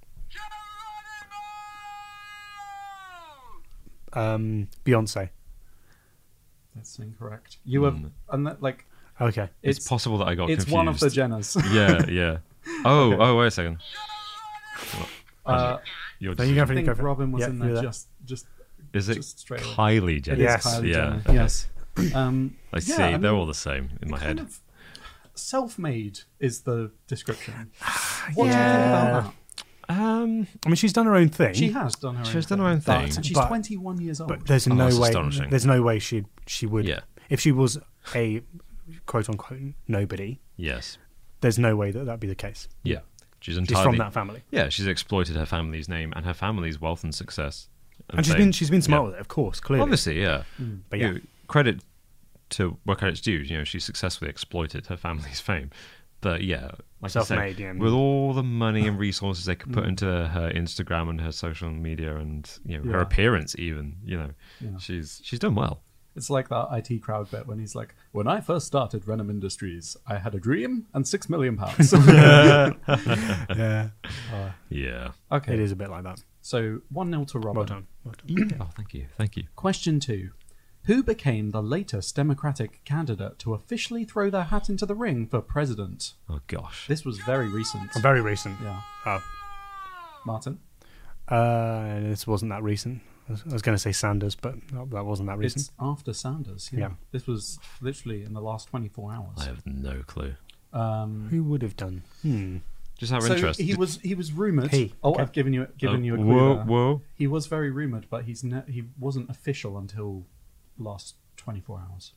[SPEAKER 2] um, Beyonce.
[SPEAKER 3] That's incorrect. You have
[SPEAKER 1] Mm.
[SPEAKER 3] and that, like
[SPEAKER 2] Okay.
[SPEAKER 1] It's,
[SPEAKER 3] it's
[SPEAKER 1] possible that I got
[SPEAKER 3] it's
[SPEAKER 1] confused.
[SPEAKER 3] one of the Jenners.
[SPEAKER 1] yeah, yeah. Oh,
[SPEAKER 3] Okay.
[SPEAKER 1] oh, wait a second.
[SPEAKER 3] uh,
[SPEAKER 1] Your
[SPEAKER 2] No, you go
[SPEAKER 3] I
[SPEAKER 2] for it,
[SPEAKER 3] think
[SPEAKER 2] go for it.
[SPEAKER 3] Robin was
[SPEAKER 2] Yeah,
[SPEAKER 3] in
[SPEAKER 2] you're
[SPEAKER 3] there
[SPEAKER 2] there.
[SPEAKER 3] just just
[SPEAKER 1] Is it
[SPEAKER 3] just straight away.
[SPEAKER 1] Kylie
[SPEAKER 3] It
[SPEAKER 1] Jenner?
[SPEAKER 3] is
[SPEAKER 2] Yes.
[SPEAKER 3] Kylie
[SPEAKER 1] Yeah.
[SPEAKER 3] Jenner.
[SPEAKER 1] Okay.
[SPEAKER 3] Yes. Um,
[SPEAKER 1] I
[SPEAKER 3] yeah,
[SPEAKER 1] see.
[SPEAKER 3] I
[SPEAKER 1] They're
[SPEAKER 3] mean,
[SPEAKER 1] all the same in my
[SPEAKER 3] what
[SPEAKER 1] head.
[SPEAKER 3] kind of self-made is the description. What
[SPEAKER 2] Yeah.
[SPEAKER 3] do you think about
[SPEAKER 1] Um,
[SPEAKER 2] I mean, she's done her own thing.
[SPEAKER 3] that? She has done her.
[SPEAKER 1] She
[SPEAKER 3] own
[SPEAKER 1] has done her own
[SPEAKER 3] But-
[SPEAKER 1] thing.
[SPEAKER 3] and she's
[SPEAKER 2] But-
[SPEAKER 3] twenty-one years old.
[SPEAKER 2] But there's
[SPEAKER 1] Oh,
[SPEAKER 2] no
[SPEAKER 1] that's
[SPEAKER 2] way.
[SPEAKER 1] astonishing.
[SPEAKER 2] There's no way she she would.
[SPEAKER 1] yeah.
[SPEAKER 2] If she was a quote unquote nobody,
[SPEAKER 1] Yes.
[SPEAKER 2] there's no way that that'd be the case.
[SPEAKER 1] Yeah. She's
[SPEAKER 2] She's
[SPEAKER 1] entirely
[SPEAKER 2] from that family,
[SPEAKER 1] Yeah, she's exploited her family's name and her family's wealth and success.
[SPEAKER 2] and she's
[SPEAKER 1] fame.
[SPEAKER 2] been she's been smart
[SPEAKER 1] Yeah.
[SPEAKER 2] with it, of course, clearly.
[SPEAKER 1] Obviously, yeah.
[SPEAKER 3] Mm.
[SPEAKER 2] But
[SPEAKER 1] You
[SPEAKER 2] yeah,
[SPEAKER 1] know, credit to where credit's due. You know, she successfully exploited her family's fame. But yeah, like you say,
[SPEAKER 2] Self-made, yeah.
[SPEAKER 1] with all the money and resources they could put
[SPEAKER 3] Mm.
[SPEAKER 1] into her Instagram and her social media and you know her
[SPEAKER 3] Yeah.
[SPEAKER 1] appearance, even you know,
[SPEAKER 3] Yeah.
[SPEAKER 1] she's she's done well.
[SPEAKER 3] It's like that I T crowd bit when he's like, "When I first started Renham Industries, I had a dream and six million pounds."
[SPEAKER 2] Yeah,
[SPEAKER 1] Yeah.
[SPEAKER 3] Okay,
[SPEAKER 2] it is a bit like that.
[SPEAKER 3] so one nil to Robin.
[SPEAKER 2] Well done. Well done.
[SPEAKER 1] Oh, thank you. Thank you.
[SPEAKER 3] Question two. Who became the latest Democratic candidate to officially throw their hat into the ring for president?
[SPEAKER 1] Oh, gosh.
[SPEAKER 3] This was very recent.
[SPEAKER 2] Very recent.
[SPEAKER 3] Yeah.
[SPEAKER 2] Oh.
[SPEAKER 3] Martin?
[SPEAKER 2] Uh, this wasn't that recent. I was, I was going to say Sanders, but no, that wasn't that recent.
[SPEAKER 3] It's after Sanders. Yeah.
[SPEAKER 2] Yeah.
[SPEAKER 3] This was literally in the last twenty-four hours.
[SPEAKER 1] I have no clue.
[SPEAKER 3] Um,
[SPEAKER 2] Who would have done? Hmm.
[SPEAKER 1] Just out of
[SPEAKER 3] so
[SPEAKER 1] interest.
[SPEAKER 3] he was he was rumored.
[SPEAKER 2] He,
[SPEAKER 3] Oh,
[SPEAKER 2] okay.
[SPEAKER 3] I've given you given
[SPEAKER 1] Oh,
[SPEAKER 3] you a clue.
[SPEAKER 1] whoa,
[SPEAKER 3] there.
[SPEAKER 1] whoa.
[SPEAKER 3] He was very rumored, but he's ne- he wasn't official until last twenty-four hours.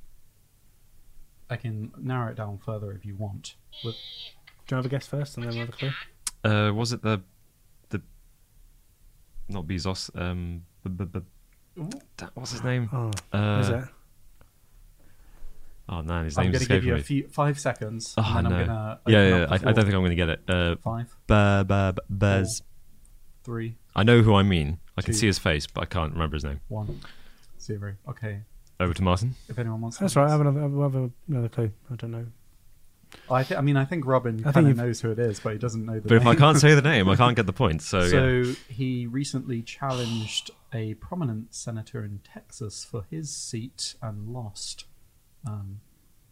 [SPEAKER 3] I can narrow it down further if you want. With,
[SPEAKER 2] Do you have a guess first and then another clue?
[SPEAKER 1] Uh, was it the the not Bezos? Um, b- b- b- that- what's his name?
[SPEAKER 2] Oh,
[SPEAKER 1] Uh,
[SPEAKER 2] is it?
[SPEAKER 1] Oh man, his
[SPEAKER 3] I'm
[SPEAKER 1] name's
[SPEAKER 3] going to give
[SPEAKER 1] escaping
[SPEAKER 3] you a
[SPEAKER 1] me.
[SPEAKER 3] few five seconds,
[SPEAKER 1] Oh,
[SPEAKER 3] and then
[SPEAKER 1] no.
[SPEAKER 3] I'm going to
[SPEAKER 1] Yeah, yeah. I, I don't think I'm going to get it. Uh,
[SPEAKER 3] five,
[SPEAKER 1] ba, ba, ba, Buzz.
[SPEAKER 3] three,
[SPEAKER 1] I know who I mean. I can
[SPEAKER 3] Two.
[SPEAKER 1] see his face, but I can't remember his name.
[SPEAKER 3] one, zero. Okay.
[SPEAKER 1] Over to Martin.
[SPEAKER 3] If anyone wants, to
[SPEAKER 2] That's right. I have another, I have another clue. I don't know.
[SPEAKER 3] I, th- I mean, I think Robin
[SPEAKER 2] I think
[SPEAKER 3] kind of
[SPEAKER 2] you've-
[SPEAKER 3] knows who it is, but he doesn't know the
[SPEAKER 1] But if
[SPEAKER 3] name.
[SPEAKER 1] I can't say the name, I can't get the point. So,
[SPEAKER 3] So
[SPEAKER 1] yeah.
[SPEAKER 3] he recently challenged a prominent senator in Texas for his seat and lost. Um,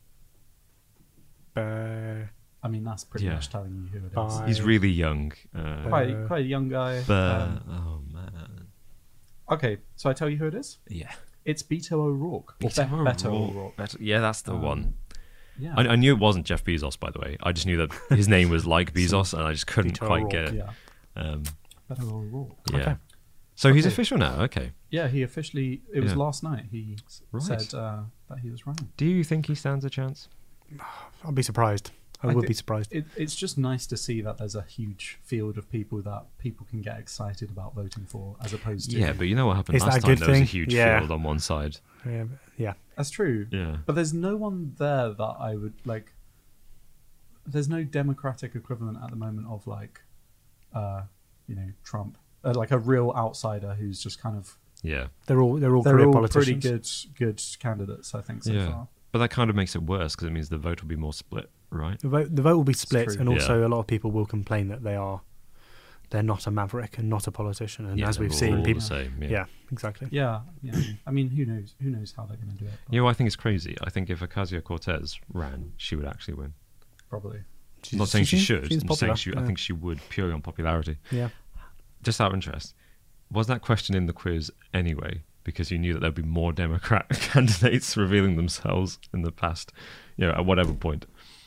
[SPEAKER 2] Uh,
[SPEAKER 3] I mean, that's pretty
[SPEAKER 1] Yeah.
[SPEAKER 3] much telling you who it is.
[SPEAKER 2] Bye.
[SPEAKER 1] He's really young. Uh,
[SPEAKER 3] Quite,
[SPEAKER 2] Uh,
[SPEAKER 3] quite a young guy.
[SPEAKER 1] but,
[SPEAKER 3] Um,
[SPEAKER 1] oh man.
[SPEAKER 3] okay, so I tell you who it is.
[SPEAKER 1] Yeah.
[SPEAKER 3] It's Beto O'Rourke. Or
[SPEAKER 1] Beto
[SPEAKER 3] Be- Beto
[SPEAKER 1] O'Rourke.
[SPEAKER 3] O'Rourke.
[SPEAKER 1] Beto- Yeah, that's the
[SPEAKER 3] Um,
[SPEAKER 1] one.
[SPEAKER 3] Yeah.
[SPEAKER 1] I, I knew it wasn't Jeff Bezos, by the way. I just knew that his name was like Bezos, and I just couldn't
[SPEAKER 2] Beto
[SPEAKER 1] quite
[SPEAKER 2] O'Rourke,
[SPEAKER 1] get it.
[SPEAKER 3] yeah.
[SPEAKER 1] Um,
[SPEAKER 3] Beto O'Rourke.
[SPEAKER 1] yeah.
[SPEAKER 2] Okay.
[SPEAKER 1] So he's
[SPEAKER 3] Okay.
[SPEAKER 1] official now. Okay.
[SPEAKER 3] Yeah, he officially. It was
[SPEAKER 1] Yeah.
[SPEAKER 3] last night. He s-
[SPEAKER 1] Right.
[SPEAKER 3] said uh, that he was running.
[SPEAKER 1] Do you think he stands a chance?
[SPEAKER 2] I'd be surprised. I,
[SPEAKER 3] I
[SPEAKER 2] would
[SPEAKER 3] thi-
[SPEAKER 2] be surprised.
[SPEAKER 3] It, it's just nice to see that there's a huge field of people that people can get excited about voting for, as opposed to
[SPEAKER 1] Yeah, but you know what happened
[SPEAKER 2] Is that
[SPEAKER 1] last
[SPEAKER 2] a
[SPEAKER 1] time?
[SPEAKER 2] good
[SPEAKER 1] There was a
[SPEAKER 2] thing?
[SPEAKER 1] huge
[SPEAKER 2] Yeah.
[SPEAKER 1] field on one side.
[SPEAKER 2] Yeah, but- yeah.
[SPEAKER 3] that's true.
[SPEAKER 1] Yeah.
[SPEAKER 3] But there's no one there that I would like. There's no democratic equivalent at the moment of like, uh, you know, Trump, uh, like a real outsider who's just kind of.
[SPEAKER 1] Yeah.
[SPEAKER 2] They're all they're all
[SPEAKER 3] They're
[SPEAKER 2] career
[SPEAKER 3] all
[SPEAKER 2] politicians.
[SPEAKER 3] pretty good, good candidates, I think so
[SPEAKER 1] Yeah.
[SPEAKER 3] far.
[SPEAKER 1] But that kind of makes it worse because it means the vote will be more split, right?
[SPEAKER 2] The vote, the vote will be split,
[SPEAKER 3] true.
[SPEAKER 2] and also
[SPEAKER 1] Yeah.
[SPEAKER 2] a lot of people will complain that they are they're not a maverick and not a politician. And
[SPEAKER 1] Yeah,
[SPEAKER 2] as we've
[SPEAKER 1] they're
[SPEAKER 2] seen,
[SPEAKER 1] all
[SPEAKER 2] people.
[SPEAKER 1] the same. Yeah.
[SPEAKER 2] Yeah, exactly.
[SPEAKER 3] Yeah, yeah. I mean, who knows? Who knows how they're going to do it? but
[SPEAKER 1] You know, what I think it's crazy. I think if Ocasio-Cortez ran, she would actually win.
[SPEAKER 3] Probably.
[SPEAKER 1] I'm not saying she,
[SPEAKER 2] seems-
[SPEAKER 1] should.
[SPEAKER 2] seems
[SPEAKER 1] I'm just saying
[SPEAKER 2] popular,
[SPEAKER 1] she,
[SPEAKER 2] yeah.
[SPEAKER 1] I think she would purely on popularity.
[SPEAKER 2] Yeah.
[SPEAKER 1] Just out of interest, was that question in the quiz anyway? Because you knew that there'd be more Democrat candidates revealing themselves in the past, you know, at whatever point.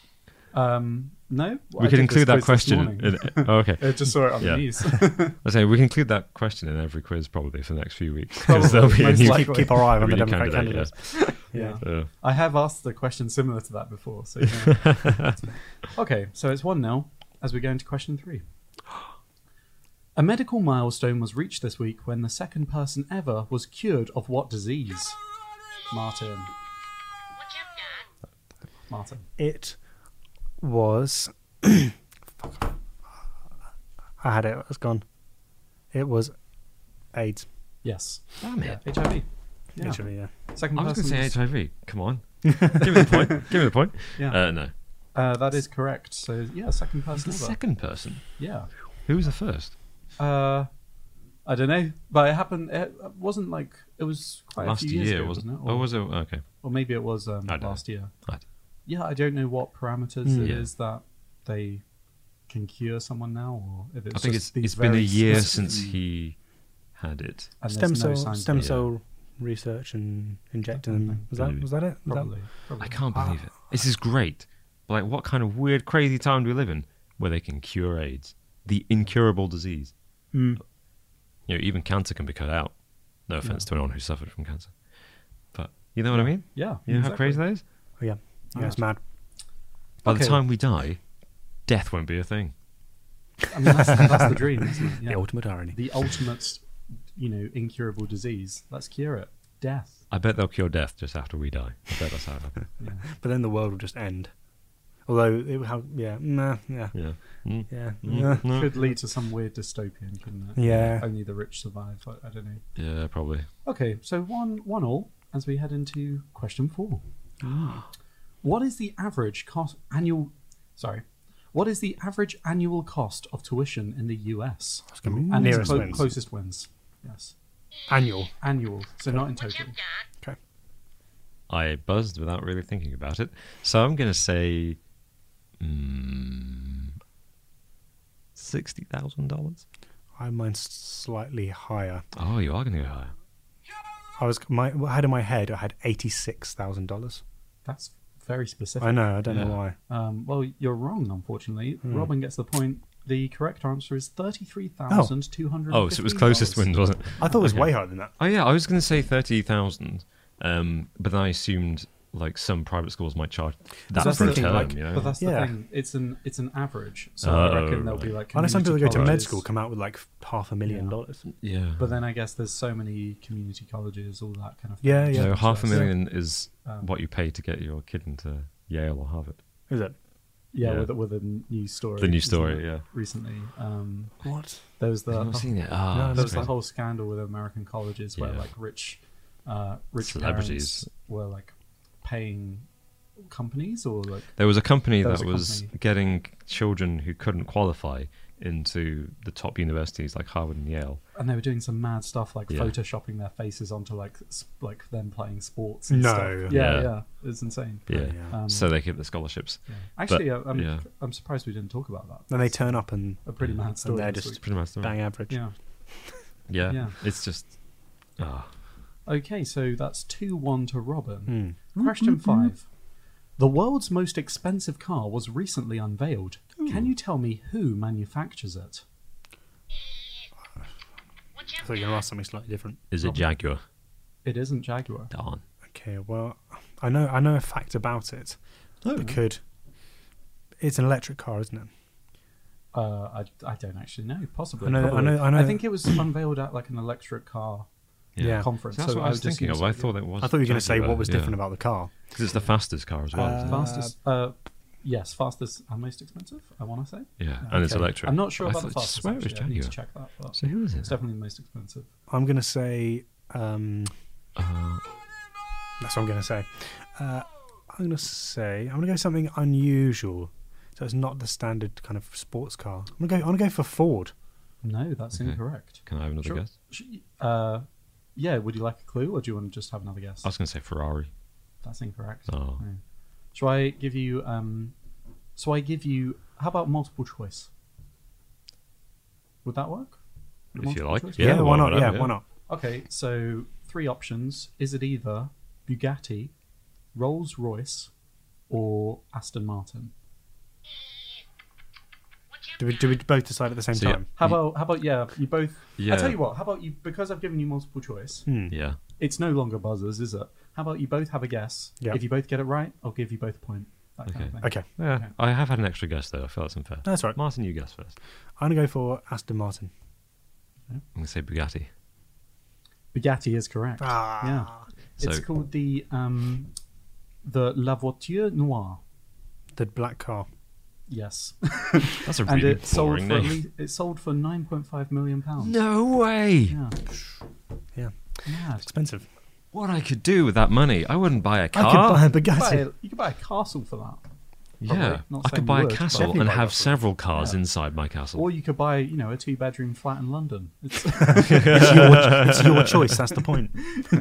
[SPEAKER 3] Um, no,
[SPEAKER 1] We
[SPEAKER 3] I
[SPEAKER 1] could
[SPEAKER 3] did
[SPEAKER 1] include
[SPEAKER 3] this
[SPEAKER 1] that
[SPEAKER 3] quiz this
[SPEAKER 1] question.
[SPEAKER 3] morning.
[SPEAKER 1] In, oh, okay.
[SPEAKER 3] I just saw it on
[SPEAKER 1] Yeah.
[SPEAKER 3] the news.
[SPEAKER 1] I say we can include that question in every quiz probably for the next few weeks
[SPEAKER 3] Probably,
[SPEAKER 1] because there'll be a
[SPEAKER 3] most
[SPEAKER 1] new,
[SPEAKER 3] likely.
[SPEAKER 2] Keep, keep our eye on
[SPEAKER 1] every
[SPEAKER 2] the
[SPEAKER 1] new
[SPEAKER 2] Democrat
[SPEAKER 1] candidate,
[SPEAKER 2] candidates.
[SPEAKER 3] yeah.
[SPEAKER 1] Uh,
[SPEAKER 3] I have asked a question similar to that before. So, you know. Okay, so it's one nil as we go into question three. A medical milestone was reached this week when the second person ever was cured of what disease? Martin.
[SPEAKER 4] What's up, Doc?
[SPEAKER 3] Martin.
[SPEAKER 2] It was. Fuck. I had it. It's gone. It was AIDS.
[SPEAKER 3] Yes.
[SPEAKER 1] damn
[SPEAKER 3] Yeah,
[SPEAKER 1] it.
[SPEAKER 3] H I V. Yeah.
[SPEAKER 2] Actually, yeah.
[SPEAKER 3] Second
[SPEAKER 1] I was going to
[SPEAKER 3] person.
[SPEAKER 1] say H I V. Come on. Give me the point. Give me the point.
[SPEAKER 3] Yeah.
[SPEAKER 1] Uh, no.
[SPEAKER 3] Uh, that is correct. So yeah, second
[SPEAKER 1] Who's
[SPEAKER 3] person
[SPEAKER 1] the
[SPEAKER 3] ever.
[SPEAKER 1] second person?
[SPEAKER 3] Yeah.
[SPEAKER 1] Who was the first?
[SPEAKER 3] Uh, I don't know, but it happened. It wasn't like it was quite
[SPEAKER 1] Last
[SPEAKER 3] a few years
[SPEAKER 1] year,
[SPEAKER 3] ago,
[SPEAKER 1] wasn't it?
[SPEAKER 3] Or,
[SPEAKER 1] Oh, was it? Okay.
[SPEAKER 3] or maybe it was um,
[SPEAKER 1] I don't know.
[SPEAKER 3] last year.
[SPEAKER 1] I don't-
[SPEAKER 3] Yeah, I don't know what parameters
[SPEAKER 2] Mm.
[SPEAKER 3] it
[SPEAKER 1] Yeah.
[SPEAKER 3] is that they can cure someone now, or if it's
[SPEAKER 1] I think
[SPEAKER 3] just
[SPEAKER 1] it's
[SPEAKER 3] these
[SPEAKER 1] it's been a
[SPEAKER 3] very
[SPEAKER 1] year
[SPEAKER 3] specific-
[SPEAKER 1] since he had it.
[SPEAKER 3] and
[SPEAKER 2] Stem
[SPEAKER 3] there's no
[SPEAKER 2] cell,
[SPEAKER 3] science-
[SPEAKER 2] stem
[SPEAKER 1] Yeah.
[SPEAKER 2] cell research and injecting them. Was that
[SPEAKER 1] Maybe.
[SPEAKER 2] was that it? Was that-
[SPEAKER 3] Probably, probably.
[SPEAKER 1] I can't believe it. This is great. But like, what kind of weird, crazy time do we live in where they can cure AIDS, the incurable disease?
[SPEAKER 2] Mm.
[SPEAKER 1] You know, even cancer can be cut out. No offense
[SPEAKER 3] Yeah.
[SPEAKER 1] to anyone who suffered from cancer, but you know what I mean.
[SPEAKER 3] Yeah,
[SPEAKER 1] You know how
[SPEAKER 3] exactly.
[SPEAKER 1] crazy that is.
[SPEAKER 2] Oh, yeah, yeah, it's mad.
[SPEAKER 1] By
[SPEAKER 3] Okay.
[SPEAKER 1] the time we die, death won't be a thing.
[SPEAKER 3] I mean, that's, that's the dream, isn't it?
[SPEAKER 2] The
[SPEAKER 3] Yeah.
[SPEAKER 2] ultimate irony.
[SPEAKER 3] The ultimate, you know, incurable disease. Let's cure it. Death.
[SPEAKER 1] I bet they'll cure death just after we die. I bet that's how it happens.
[SPEAKER 3] Yeah.
[SPEAKER 2] But then the world will just end. Although it will have, yeah, nah, yeah,
[SPEAKER 1] Yeah. Mm.
[SPEAKER 2] yeah,
[SPEAKER 1] Mm.
[SPEAKER 2] yeah.
[SPEAKER 1] No.
[SPEAKER 3] Could lead to some weird dystopian, couldn't it?
[SPEAKER 2] Yeah.
[SPEAKER 3] Only the rich survive. I, I don't know.
[SPEAKER 1] Yeah, probably.
[SPEAKER 3] Okay, so one one all. as we head into question four. What is the average cost annual? Sorry, what is the average annual cost of tuition in the U S?
[SPEAKER 2] It's going to be
[SPEAKER 3] And its
[SPEAKER 2] nearest
[SPEAKER 3] clo-
[SPEAKER 2] wins.
[SPEAKER 3] closest wins. Yes,
[SPEAKER 2] Annual.
[SPEAKER 3] annual. So not in
[SPEAKER 4] What's
[SPEAKER 3] total.
[SPEAKER 4] up, Doc?
[SPEAKER 2] Okay.
[SPEAKER 1] I buzzed without really thinking about it. So I'm going to say mm, sixty thousand dollars.
[SPEAKER 2] I have mine slightly higher.
[SPEAKER 1] Oh, you are going to go higher.
[SPEAKER 2] I was my I had in my head I had eighty six thousand dollars.
[SPEAKER 3] That's very specific.
[SPEAKER 2] I know. I don't know
[SPEAKER 1] Yeah.
[SPEAKER 2] why.
[SPEAKER 3] Um, well, you're wrong, unfortunately.
[SPEAKER 2] Hmm.
[SPEAKER 3] Robin gets the point. The correct answer is thirty-three thousand two hundred.
[SPEAKER 1] Oh, so it was closest wins, wasn't it?
[SPEAKER 2] I thought it was
[SPEAKER 1] Okay.
[SPEAKER 2] way higher than that.
[SPEAKER 1] Oh, yeah, I was going to say thirty thousand, um, but then I assumed like some private schools might charge that
[SPEAKER 2] that's
[SPEAKER 1] for a
[SPEAKER 2] thinking,
[SPEAKER 1] term,
[SPEAKER 2] like-
[SPEAKER 1] you know?
[SPEAKER 3] But that's the
[SPEAKER 2] Yeah.
[SPEAKER 3] thing. It's an it's an average. So
[SPEAKER 1] Oh,
[SPEAKER 3] I reckon there'll be
[SPEAKER 1] right.
[SPEAKER 3] like.
[SPEAKER 2] I know some people
[SPEAKER 3] community
[SPEAKER 2] go to med
[SPEAKER 3] colleges.
[SPEAKER 2] school come out with like half a million
[SPEAKER 3] Yeah.
[SPEAKER 2] dollars.
[SPEAKER 1] yeah.
[SPEAKER 3] But then I guess there's so many community colleges, all that kind of thing.
[SPEAKER 2] Yeah, yeah.
[SPEAKER 1] So half a
[SPEAKER 3] So-
[SPEAKER 1] million is
[SPEAKER 3] Um,
[SPEAKER 1] what you pay to get your kid into Yale or Harvard.
[SPEAKER 2] Is it?
[SPEAKER 3] Yeah,
[SPEAKER 1] Yeah.
[SPEAKER 3] with with a news story.
[SPEAKER 1] The news
[SPEAKER 3] isn't
[SPEAKER 1] story,
[SPEAKER 3] it,
[SPEAKER 1] yeah.
[SPEAKER 3] Recently, um,
[SPEAKER 2] What?
[SPEAKER 3] there was the
[SPEAKER 1] I've not seen it. Ah,
[SPEAKER 2] No,
[SPEAKER 3] there
[SPEAKER 1] that's
[SPEAKER 3] was the
[SPEAKER 1] crazy.
[SPEAKER 3] whole scandal with American colleges where
[SPEAKER 1] Yeah.
[SPEAKER 3] like rich, uh, rich
[SPEAKER 1] Celebrities.
[SPEAKER 3] parents were like paying companies or like
[SPEAKER 1] There was a company
[SPEAKER 3] There
[SPEAKER 1] that
[SPEAKER 3] was
[SPEAKER 1] was,
[SPEAKER 3] a company.
[SPEAKER 1] getting children who couldn't qualify into the top universities like Harvard and Yale.
[SPEAKER 3] and they were doing some mad stuff like
[SPEAKER 1] Yeah.
[SPEAKER 3] photoshopping their faces onto like s- like them playing sports and
[SPEAKER 2] No.
[SPEAKER 3] stuff. Yeah,
[SPEAKER 1] Yeah.
[SPEAKER 3] yeah, it's insane.
[SPEAKER 1] Yeah.
[SPEAKER 2] yeah.
[SPEAKER 3] Um,
[SPEAKER 1] So they get the scholarships.
[SPEAKER 3] yeah. Actually,
[SPEAKER 1] But,
[SPEAKER 3] I- I'm
[SPEAKER 1] yeah.
[SPEAKER 3] I'm surprised we didn't talk about that.
[SPEAKER 2] Then they turn up and,
[SPEAKER 3] A pretty mad
[SPEAKER 2] and
[SPEAKER 3] story.
[SPEAKER 2] they're
[SPEAKER 3] this
[SPEAKER 2] just
[SPEAKER 3] week.
[SPEAKER 1] Pretty much. the-
[SPEAKER 2] bang average.
[SPEAKER 3] Yeah.
[SPEAKER 1] Yeah.
[SPEAKER 3] Yeah.
[SPEAKER 1] It's just. Ah.
[SPEAKER 3] Okay, so that's two one to Robin.
[SPEAKER 2] Hmm.
[SPEAKER 3] Question five. The world's most expensive car was recently unveiled. Can you tell me who manufactures it?
[SPEAKER 4] What's
[SPEAKER 2] I
[SPEAKER 4] up,
[SPEAKER 2] thought you were going to
[SPEAKER 4] Doc?
[SPEAKER 2] ask something slightly different.
[SPEAKER 1] Is it
[SPEAKER 3] Robin.
[SPEAKER 1] Jaguar?
[SPEAKER 3] It isn't Jaguar.
[SPEAKER 1] Darn.
[SPEAKER 2] Okay, well, I know I know a fact about it.
[SPEAKER 3] Oh.
[SPEAKER 2] It could. It's an electric car, isn't it?
[SPEAKER 3] Uh, I, I don't actually know. Possibly.
[SPEAKER 2] I know- I
[SPEAKER 3] probably.
[SPEAKER 2] know- I know-
[SPEAKER 3] think it was unveiled at like an electric car
[SPEAKER 2] Yeah.
[SPEAKER 3] conference.
[SPEAKER 1] So that's
[SPEAKER 3] so
[SPEAKER 1] what I was
[SPEAKER 3] would assume
[SPEAKER 1] thinking of.
[SPEAKER 3] so,
[SPEAKER 1] I
[SPEAKER 3] yeah.
[SPEAKER 1] thought it was.
[SPEAKER 2] I thought you were going to say
[SPEAKER 1] Jaguar,
[SPEAKER 2] what was
[SPEAKER 1] yeah.
[SPEAKER 2] different about the car.
[SPEAKER 1] 'Cause it's the fastest car as well.
[SPEAKER 2] Uh,
[SPEAKER 1] isn't it?
[SPEAKER 3] Fastest. Uh, yes, fastest and most expensive. I want to say.
[SPEAKER 1] Yeah, and it's
[SPEAKER 2] okay.
[SPEAKER 1] electric.
[SPEAKER 3] I'm not sure
[SPEAKER 1] I
[SPEAKER 3] about
[SPEAKER 1] thought-
[SPEAKER 3] the fastest.
[SPEAKER 1] swear it was
[SPEAKER 3] actually. I need to
[SPEAKER 1] Jaguar.
[SPEAKER 3] check that. But
[SPEAKER 1] So who is it?
[SPEAKER 3] it's definitely the most expensive.
[SPEAKER 2] I'm going to say. Um,
[SPEAKER 1] Uh,
[SPEAKER 2] that's what I'm going to say. Uh, I'm going to say. I'm going to go something unusual. So it's not the standard kind of sports car. I'm going to go. I'm going to go for Ford.
[SPEAKER 3] No, that's
[SPEAKER 1] Okay.
[SPEAKER 3] incorrect.
[SPEAKER 1] can I have another
[SPEAKER 3] Sure.
[SPEAKER 1] guess?
[SPEAKER 3] Sh- Uh, yeah. Would you like a clue, or do you want to just have another guess?
[SPEAKER 1] I was going to say Ferrari.
[SPEAKER 3] That's incorrect.
[SPEAKER 1] Oh.
[SPEAKER 3] No. Shall I give you? Um, so I give you. How about multiple choice? Would that work?
[SPEAKER 1] If you
[SPEAKER 3] Multiple
[SPEAKER 1] like,
[SPEAKER 3] choice?
[SPEAKER 1] Yeah,
[SPEAKER 2] Yeah, why
[SPEAKER 1] well,
[SPEAKER 2] not?
[SPEAKER 1] whatever,
[SPEAKER 2] Yeah,
[SPEAKER 1] yeah.
[SPEAKER 2] why not?
[SPEAKER 3] Okay, so three options. Is it either Bugatti, Rolls Royce, or Aston Martin?
[SPEAKER 4] What's up,
[SPEAKER 2] Do we,
[SPEAKER 4] Doc?
[SPEAKER 2] do we both decide at the same
[SPEAKER 1] So, yeah.
[SPEAKER 2] time?
[SPEAKER 3] How about how about yeah? You both.
[SPEAKER 1] Yeah.
[SPEAKER 3] I tell you what. How about you? Because I've given you multiple choice.
[SPEAKER 2] Hmm.
[SPEAKER 1] Yeah.
[SPEAKER 3] It's no longer buzzers, is it? How about you both have a guess?
[SPEAKER 2] Yeah.
[SPEAKER 3] If you both get it right, I'll give you both a point. That kind of thing.
[SPEAKER 2] Okay,
[SPEAKER 1] Yeah.
[SPEAKER 3] Okay.
[SPEAKER 1] I have had an extra guess though. I feel that's unfair.
[SPEAKER 2] that's right.
[SPEAKER 1] Martin, you guess first.
[SPEAKER 2] I'm going to go for Aston Martin.
[SPEAKER 1] I'm going to say Bugatti.
[SPEAKER 3] Bugatti is correct.
[SPEAKER 2] Ah.
[SPEAKER 3] Yeah. It's
[SPEAKER 1] So-
[SPEAKER 3] called the um, the La Voiture Noire.
[SPEAKER 2] The black car.
[SPEAKER 3] Yes,
[SPEAKER 1] That's a
[SPEAKER 3] and
[SPEAKER 1] really
[SPEAKER 3] it sold
[SPEAKER 1] boring
[SPEAKER 3] for at
[SPEAKER 1] name.
[SPEAKER 3] least, it sold for nine point five million pounds.
[SPEAKER 1] No way!
[SPEAKER 3] Yeah.
[SPEAKER 2] Yeah.
[SPEAKER 3] Mad.
[SPEAKER 2] Expensive.
[SPEAKER 1] What I could do with that money? I wouldn't buy a
[SPEAKER 2] I
[SPEAKER 1] car.
[SPEAKER 2] could buy a
[SPEAKER 3] You could buy
[SPEAKER 2] Bugatti.
[SPEAKER 3] a, you could buy a castle for that.
[SPEAKER 1] yeah,
[SPEAKER 3] Probably. Not
[SPEAKER 1] I
[SPEAKER 3] saying
[SPEAKER 1] could buy
[SPEAKER 3] you
[SPEAKER 1] a
[SPEAKER 3] would, but
[SPEAKER 1] castle
[SPEAKER 2] definitely
[SPEAKER 1] and
[SPEAKER 2] buy
[SPEAKER 1] have
[SPEAKER 2] that for-
[SPEAKER 1] several cars
[SPEAKER 3] Yeah.
[SPEAKER 1] inside my castle.
[SPEAKER 3] Or you could buy, you know, a two-bedroom flat in London. It's,
[SPEAKER 2] it's, your, it's your choice. That's the point.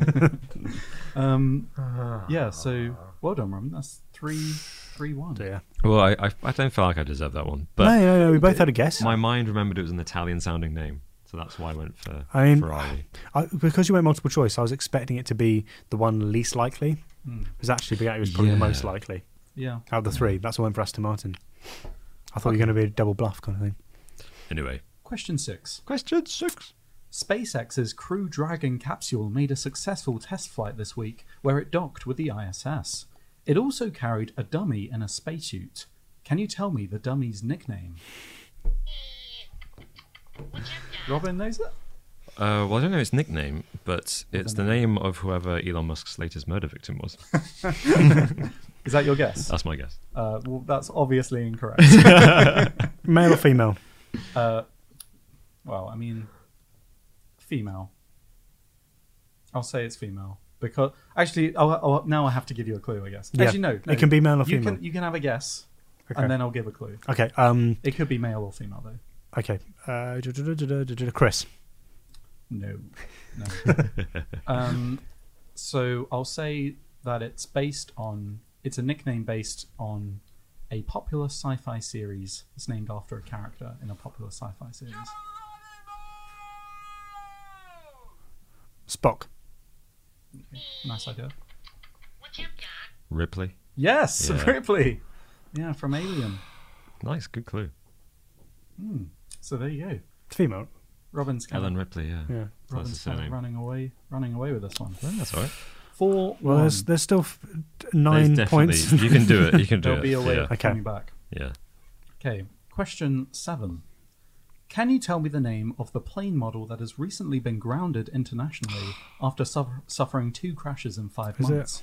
[SPEAKER 3] um, yeah. So well done, Roman. That's three, three, one.
[SPEAKER 2] So, yeah.
[SPEAKER 1] Well, I, I I don't feel like I deserve that one, but
[SPEAKER 2] no, no, no. We both had a guess.
[SPEAKER 1] my mind remembered it was an Italian-sounding name, so that's why I went for
[SPEAKER 2] I mean,
[SPEAKER 1] Ferrari.
[SPEAKER 2] I, because you went multiple choice, I was expecting it to be the one least likely.
[SPEAKER 3] Hmm.
[SPEAKER 2] It was actually Bugatti was probably the
[SPEAKER 1] Yeah.
[SPEAKER 2] most likely
[SPEAKER 3] Yeah.
[SPEAKER 2] out of the three. That's why I went for Aston Martin. I thought you were going to be a double bluff kind of thing.
[SPEAKER 1] Anyway,
[SPEAKER 3] Question six.
[SPEAKER 1] question six.
[SPEAKER 3] SpaceX's Crew Dragon capsule made a successful test flight this week where it docked with the I S S. It also carried a dummy in a spacesuit. Can you tell me the dummy's nickname?
[SPEAKER 4] What's up, Doc?
[SPEAKER 3] Robin knows it?
[SPEAKER 1] Uh, well, I don't know its nickname, but it's the name of whoever Elon Musk's latest murder victim was.
[SPEAKER 3] Is that your guess?
[SPEAKER 1] That's my guess.
[SPEAKER 3] Uh, well, that's obviously incorrect.
[SPEAKER 2] Male or female?
[SPEAKER 3] uh, well, I mean, female. I'll say it's female. because actually, I'll, I'll, now I have to give you a clue. I guess.
[SPEAKER 2] Yeah.
[SPEAKER 3] Actually, no, no.
[SPEAKER 2] It can be male or
[SPEAKER 3] You
[SPEAKER 2] female.
[SPEAKER 3] can you can have a guess,
[SPEAKER 2] Okay.
[SPEAKER 3] and then I'll give a clue.
[SPEAKER 2] Okay. Um.
[SPEAKER 3] It could be male or female though.
[SPEAKER 2] Okay. Uh, du- du- du- du- du- du- du- Chris.
[SPEAKER 3] No, no. um, so I'll say that it's based on. It's a nickname based on a popular sci-fi series. It's named after a character in a popular sci-fi series.
[SPEAKER 2] Spock.
[SPEAKER 3] Okay, nice idea.
[SPEAKER 4] What you got?
[SPEAKER 1] Ripley.
[SPEAKER 3] Yes,
[SPEAKER 1] Yeah.
[SPEAKER 3] Ripley. Yeah, from Alien.
[SPEAKER 1] Nice, good clue.
[SPEAKER 3] Hmm. So there you go.
[SPEAKER 2] It's female.
[SPEAKER 3] Robin's kind
[SPEAKER 1] Ellen
[SPEAKER 3] of,
[SPEAKER 1] Ripley, yeah.
[SPEAKER 2] Yeah.
[SPEAKER 1] That's the
[SPEAKER 3] Robin's kind of
[SPEAKER 1] surname.
[SPEAKER 3] running away, running away with this one.
[SPEAKER 1] No, that's all right.
[SPEAKER 3] Four.
[SPEAKER 2] Well,
[SPEAKER 3] one.
[SPEAKER 2] there's there's still f- nine
[SPEAKER 1] There's
[SPEAKER 2] points.
[SPEAKER 1] definitely- You can do it. You can do
[SPEAKER 3] There'll
[SPEAKER 1] it.
[SPEAKER 3] be a way
[SPEAKER 1] yeah.
[SPEAKER 3] of
[SPEAKER 2] Okay.
[SPEAKER 3] coming back.
[SPEAKER 1] yeah.
[SPEAKER 3] Okay. Question seven. Can you tell me the name of the plane model that has recently been grounded internationally after suffer- suffering two crashes in five
[SPEAKER 2] Is it-
[SPEAKER 3] months?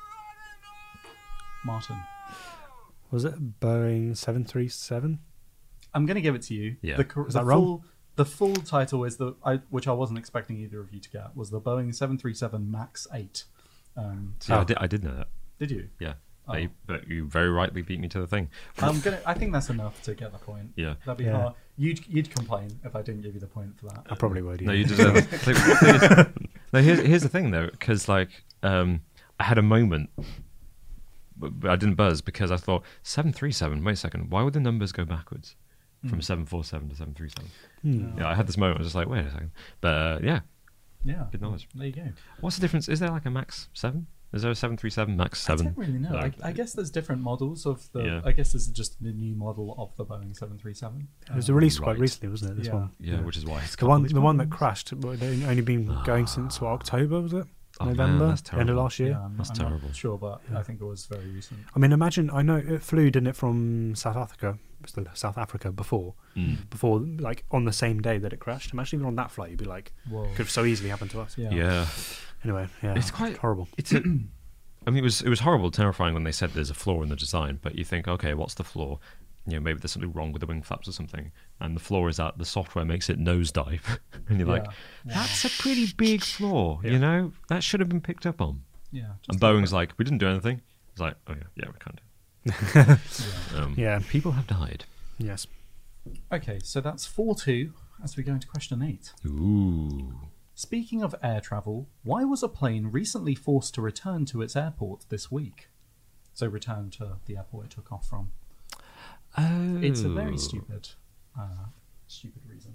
[SPEAKER 3] Martin.
[SPEAKER 2] Was it Boeing seven three seven?
[SPEAKER 3] I'm going to give it to you.
[SPEAKER 1] Yeah.
[SPEAKER 3] The, cor-
[SPEAKER 2] Is
[SPEAKER 3] the
[SPEAKER 2] that wrong?
[SPEAKER 3] full the full title is the I, which I wasn't expecting either of you to get was the Boeing seven thirty-seven MAX eight. Um,
[SPEAKER 1] See, I,
[SPEAKER 2] Oh.
[SPEAKER 1] did, I did know that.
[SPEAKER 3] did you?
[SPEAKER 1] Yeah.
[SPEAKER 3] Oh.
[SPEAKER 1] But, you, but you very rightly beat me to the thing.
[SPEAKER 3] I'm gonna. I think that's enough to get the point.
[SPEAKER 1] Yeah.
[SPEAKER 3] That'd be
[SPEAKER 2] Yeah.
[SPEAKER 3] hard. You'd you'd complain if I didn't give you the point for that.
[SPEAKER 2] I probably would.
[SPEAKER 1] No,
[SPEAKER 2] Yeah.
[SPEAKER 1] you deserve it. The thing is- no, here's, here's the thing, though, because, like, um, I had a moment, but but I didn't buzz because I thought, seven three seven, wait a second, why would the numbers go backwards from seven four seven to seven three seven?
[SPEAKER 2] Hmm.
[SPEAKER 1] Yeah, I had this moment, I was just like, wait a second. But, uh, yeah,
[SPEAKER 3] Yeah.
[SPEAKER 1] good knowledge.
[SPEAKER 3] There you go.
[SPEAKER 1] What's the difference? Is there, like, a max seven? Is there a seven three seven, max
[SPEAKER 3] I
[SPEAKER 1] seven?
[SPEAKER 3] don't really know.
[SPEAKER 1] No.
[SPEAKER 3] I, I guess there's different models of the.
[SPEAKER 1] Yeah.
[SPEAKER 3] I guess this is just the new model of the Boeing seven thirty-seven.
[SPEAKER 2] It was released quite
[SPEAKER 1] right.
[SPEAKER 2] recently, wasn't it? This
[SPEAKER 3] Yeah.
[SPEAKER 2] one.
[SPEAKER 1] Yeah, which is why it's
[SPEAKER 2] The
[SPEAKER 1] got
[SPEAKER 2] one,
[SPEAKER 1] all these
[SPEAKER 2] the one that
[SPEAKER 1] problems.
[SPEAKER 2] crashed. well, They've only been going since what, October, was it?
[SPEAKER 1] Oh, man,
[SPEAKER 2] November,
[SPEAKER 1] that's
[SPEAKER 2] end of
[SPEAKER 1] terrible.
[SPEAKER 2] last year.
[SPEAKER 3] Yeah, I'm,
[SPEAKER 1] That's
[SPEAKER 3] I'm
[SPEAKER 1] terrible.
[SPEAKER 3] Not sure, but I think it was very recent.
[SPEAKER 2] I mean, imagine. I know it flew, didn't it, from South Africa, still South Africa before,
[SPEAKER 1] Mm.
[SPEAKER 2] before like on the same day that it crashed. Imagine even on that flight, you'd be like,
[SPEAKER 3] Whoa.
[SPEAKER 2] could have so easily happened to us.
[SPEAKER 3] Yeah.
[SPEAKER 1] Yeah.
[SPEAKER 2] Anyway, yeah,
[SPEAKER 1] It's quite-
[SPEAKER 2] horrible.
[SPEAKER 1] It's a. I mean, it was it was horrible, terrifying when they said there's a flaw in the design. But you think, okay, what's the flaw? You know, maybe there's something wrong with the wing flaps or something. And the flaw is that the software makes it nosedive, and you're like,
[SPEAKER 3] Yeah.
[SPEAKER 1] that's a pretty big flaw.
[SPEAKER 2] Yeah.
[SPEAKER 1] You know, that should have been picked up on.
[SPEAKER 3] Yeah.
[SPEAKER 1] And
[SPEAKER 3] just
[SPEAKER 1] Boeing's like, we didn't do anything. It's like, oh yeah, yeah, we can't do.
[SPEAKER 3] Yeah.
[SPEAKER 1] Um,
[SPEAKER 2] Yeah.
[SPEAKER 1] people have died.
[SPEAKER 2] Yes.
[SPEAKER 3] Okay, so that's four two as we go into question eight.
[SPEAKER 1] Ooh.
[SPEAKER 3] Speaking of air travel, why was a plane recently forced to return to its airport this week? So return to the airport it took off from.
[SPEAKER 1] Oh.
[SPEAKER 3] It's a very stupid, uh, stupid reason.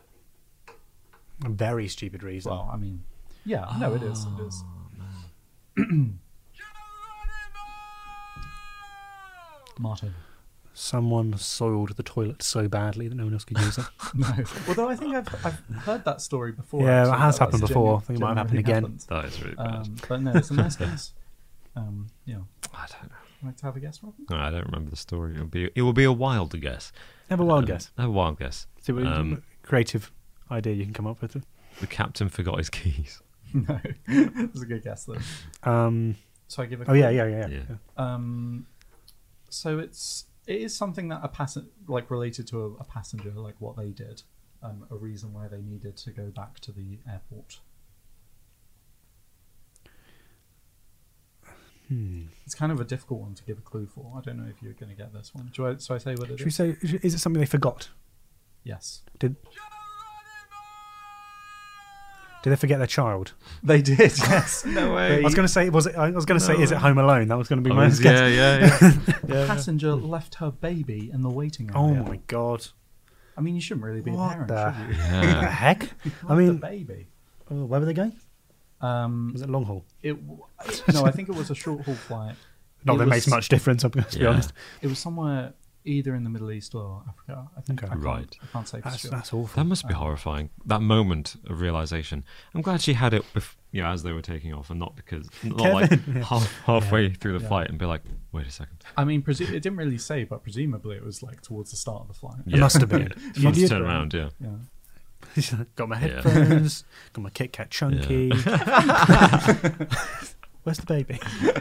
[SPEAKER 2] A very stupid reason.
[SPEAKER 3] Well, I mean, yeah, no, it is. It is. Martin.
[SPEAKER 2] Someone soiled the toilet so badly that no one else could use it.
[SPEAKER 3] No. Although I think I've, I've heard that story before.
[SPEAKER 2] Yeah,
[SPEAKER 3] actually,
[SPEAKER 2] it has
[SPEAKER 3] that
[SPEAKER 2] happened
[SPEAKER 3] that's
[SPEAKER 2] before.
[SPEAKER 3] genu-
[SPEAKER 2] I think it might happen
[SPEAKER 3] genuinely
[SPEAKER 2] again.
[SPEAKER 3] happened.
[SPEAKER 1] That is really bad.
[SPEAKER 3] Um, but no, it's a nice guess. Um, yeah.
[SPEAKER 1] I don't know.
[SPEAKER 3] Like to have a guess, Robin?
[SPEAKER 1] No, I don't remember the story. It will be it will be a wild guess.
[SPEAKER 2] Have a wild
[SPEAKER 1] Um,
[SPEAKER 2] guess.
[SPEAKER 1] A wild guess.
[SPEAKER 2] See what
[SPEAKER 1] um,
[SPEAKER 2] creative idea you can come up with.
[SPEAKER 1] The captain forgot his keys.
[SPEAKER 3] No. That's a good guess, though.
[SPEAKER 2] Um,
[SPEAKER 3] So I give a
[SPEAKER 2] oh yeah, yeah, yeah, yeah.
[SPEAKER 1] Yeah.
[SPEAKER 3] Um, so it's it is something that a passen like related to a, a passenger, like what they did, um, a reason why they needed to go back to the airport.
[SPEAKER 2] Hmm.
[SPEAKER 3] It's kind of a difficult one to give a clue for. I don't know if you're going to get this one. Do I, so I say what it
[SPEAKER 2] Should we
[SPEAKER 3] is?
[SPEAKER 2] say? Is it something they forgot?
[SPEAKER 3] Yes,
[SPEAKER 2] Did Did they forget their child?
[SPEAKER 3] they did. Yes,
[SPEAKER 1] No
[SPEAKER 2] I was going to say, was it? I was going to say, is it Home Alone? That was going to be my
[SPEAKER 1] Oh,
[SPEAKER 2] guess.
[SPEAKER 1] yeah, yeah, yeah.
[SPEAKER 3] the
[SPEAKER 2] Yeah.
[SPEAKER 3] passenger left her baby in the waiting area.
[SPEAKER 2] Oh my god!
[SPEAKER 3] I mean, you shouldn't really be a
[SPEAKER 2] What
[SPEAKER 3] parent,
[SPEAKER 2] the
[SPEAKER 3] should you?
[SPEAKER 2] What the
[SPEAKER 1] yeah.
[SPEAKER 2] heck? I
[SPEAKER 3] Left the
[SPEAKER 2] mean,
[SPEAKER 3] baby.
[SPEAKER 2] oh, where were they going?
[SPEAKER 3] Um,
[SPEAKER 2] Was it long haul?
[SPEAKER 3] it w- no, I think it was a short haul flight.
[SPEAKER 2] Not
[SPEAKER 3] It
[SPEAKER 2] that it makes
[SPEAKER 3] was-
[SPEAKER 2] much difference. I'm going to be
[SPEAKER 1] Yeah.
[SPEAKER 2] honest.
[SPEAKER 3] It was somewhere either in the Middle East or Africa. I think.
[SPEAKER 2] Okay.
[SPEAKER 3] I can't,
[SPEAKER 1] Right.
[SPEAKER 3] I can't say for
[SPEAKER 2] That's
[SPEAKER 3] sure.
[SPEAKER 2] that's awful.
[SPEAKER 1] That must be horrifying. That moment of realization. I'm glad she had it, bef- you know, as they were taking off, and not because not like
[SPEAKER 2] Kevin, yeah.
[SPEAKER 1] half, halfway through the
[SPEAKER 3] Yeah.
[SPEAKER 1] flight and be like, wait a second.
[SPEAKER 3] I mean, presu- it didn't really say, but presumably it was like towards the start of the flight.
[SPEAKER 2] It must have been.
[SPEAKER 1] It's fun to
[SPEAKER 2] Idiot.
[SPEAKER 1] turn around, yeah.
[SPEAKER 3] Yeah.
[SPEAKER 2] Got my
[SPEAKER 1] Yeah.
[SPEAKER 2] headphones. Got my Kit Kat chunky. Where's the baby?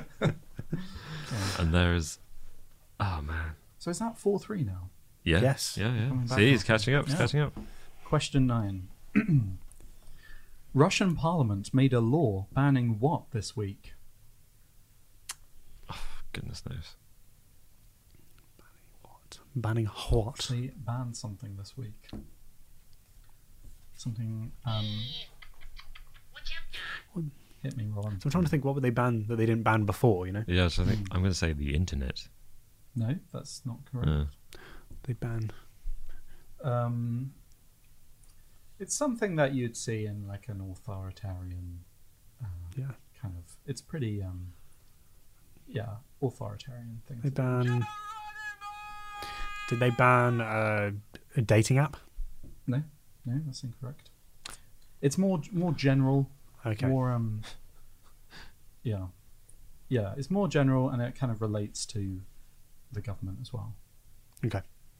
[SPEAKER 1] And there's, oh man,
[SPEAKER 3] So is that four three now?
[SPEAKER 1] yeah,
[SPEAKER 2] Yes.
[SPEAKER 1] yeah, yeah.
[SPEAKER 3] Coming back
[SPEAKER 1] See, he's
[SPEAKER 3] up.
[SPEAKER 1] catching up. He's
[SPEAKER 3] Yeah.
[SPEAKER 1] catching up.
[SPEAKER 3] Question nine. Russian Parliament made a law banning what this week?
[SPEAKER 1] Goodness knows.
[SPEAKER 2] What? Banning what?
[SPEAKER 3] They banned something this week. Something um,
[SPEAKER 4] What you got?
[SPEAKER 3] hit me, Ron.
[SPEAKER 2] So I'm trying to think, what would they ban that they didn't ban before, you know?
[SPEAKER 1] Yeah, so I think I'm going to say the internet.
[SPEAKER 3] No, that's not correct.
[SPEAKER 1] Uh,
[SPEAKER 2] They ban...
[SPEAKER 3] Um, it's something that you'd see in like an authoritarian uh,
[SPEAKER 2] Yeah.
[SPEAKER 3] kind of. It's pretty, um, yeah, authoritarian thing.
[SPEAKER 2] They ban... Did they ban uh, a dating app?
[SPEAKER 3] No, no, that's incorrect. It's more more general,
[SPEAKER 2] Okay.
[SPEAKER 3] more um, yeah, yeah. It's more general, and it kind of relates to the government as well.
[SPEAKER 2] Okay.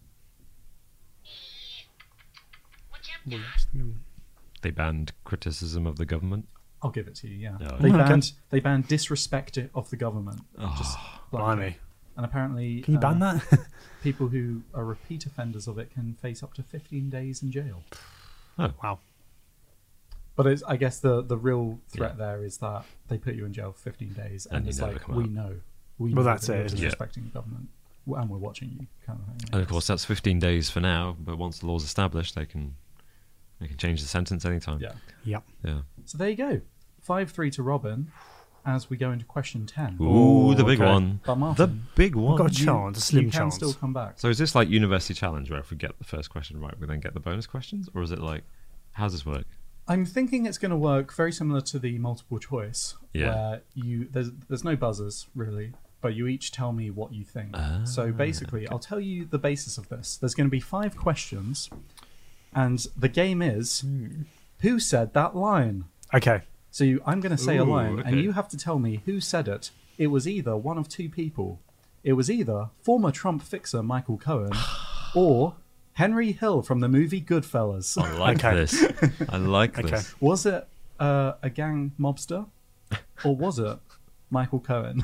[SPEAKER 4] What you
[SPEAKER 2] Well,
[SPEAKER 4] got?
[SPEAKER 2] let's think of-
[SPEAKER 1] they banned criticism of the government.
[SPEAKER 3] I'll give it to you. Yeah,
[SPEAKER 1] No.
[SPEAKER 3] they
[SPEAKER 2] Okay.
[SPEAKER 3] banned they banned disrespect of the government.
[SPEAKER 1] Oh,
[SPEAKER 3] Just
[SPEAKER 2] Blimey.
[SPEAKER 3] And apparently,
[SPEAKER 2] Can you ban
[SPEAKER 3] uh,
[SPEAKER 2] that?
[SPEAKER 3] people who are repeat offenders of it can face up to fifteen days in jail.
[SPEAKER 2] Wow.
[SPEAKER 3] But it's, I guess the the real threat
[SPEAKER 1] Yeah.
[SPEAKER 3] there is that they put you in jail for fifteen days, and,
[SPEAKER 1] And you
[SPEAKER 3] it's
[SPEAKER 1] never
[SPEAKER 3] like
[SPEAKER 1] come
[SPEAKER 3] we
[SPEAKER 1] out.
[SPEAKER 3] know, we
[SPEAKER 2] Well,
[SPEAKER 3] know
[SPEAKER 2] that's
[SPEAKER 3] that you're
[SPEAKER 2] it, isn't
[SPEAKER 1] it?
[SPEAKER 3] disrespecting the government, and we're watching you, kind of thing.
[SPEAKER 1] and of course that's fifteen days for now. But once the law's established, they can they can change the sentence anytime.
[SPEAKER 3] yeah.
[SPEAKER 2] Yep.
[SPEAKER 1] Yeah.
[SPEAKER 3] So there you go, five three to Robin, as we go into question ten.
[SPEAKER 1] Ooh, the big
[SPEAKER 2] okay.
[SPEAKER 1] one.
[SPEAKER 3] But
[SPEAKER 1] The
[SPEAKER 3] Martin,
[SPEAKER 1] big
[SPEAKER 2] We've
[SPEAKER 1] one.
[SPEAKER 2] got a chance, a slim
[SPEAKER 3] you can
[SPEAKER 2] chance.
[SPEAKER 3] still come back.
[SPEAKER 1] So is this like university challenge where if we get the first question right, we then get the bonus questions, or is it like how does this work?
[SPEAKER 3] I'm thinking it's going to work very similar to the multiple choice,
[SPEAKER 1] Yeah.
[SPEAKER 3] where you there's there's no buzzers really, but you each tell me what you think. so
[SPEAKER 1] Ah,
[SPEAKER 3] basically, I'll tell you the basis of this. There's going to be five questions, and the game is who said that line.
[SPEAKER 2] Okay.
[SPEAKER 3] So you, I'm going to say a
[SPEAKER 1] Ooh,
[SPEAKER 3] line, and
[SPEAKER 1] okay.
[SPEAKER 3] you have to tell me who said it. It was either one of two people. It was either former Trump fixer Michael Cohen, or Henry Hill from the movie Goodfellas.
[SPEAKER 1] I like
[SPEAKER 2] Okay.
[SPEAKER 1] this. I like
[SPEAKER 2] Okay.
[SPEAKER 1] this.
[SPEAKER 3] Was it uh, a gang mobster, or was it Michael Cohen?